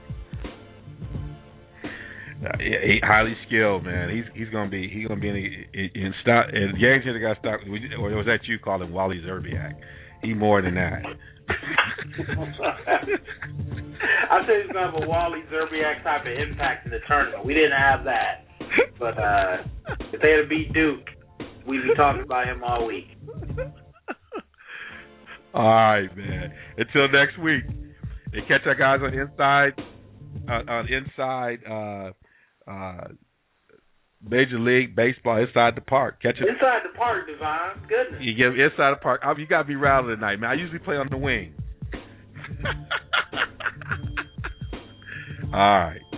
He highly skilled, man. He's gonna be in stock. And James here got stock. Or was that you calling Wally Zerbiak? He more than that. I said he's going to have a Wally Zerbiak type of impact in the tournament. We didn't have that. But if they had beat Duke, we'd be talking about him all week. All right, man. Until next week. And catch our guys on Inside Major League Baseball, Inside the Park. Catch it. Inside the Park, Devon. Goodness. You give Inside the Park. You got to be rowdy tonight, man. I usually play on the wing. All right.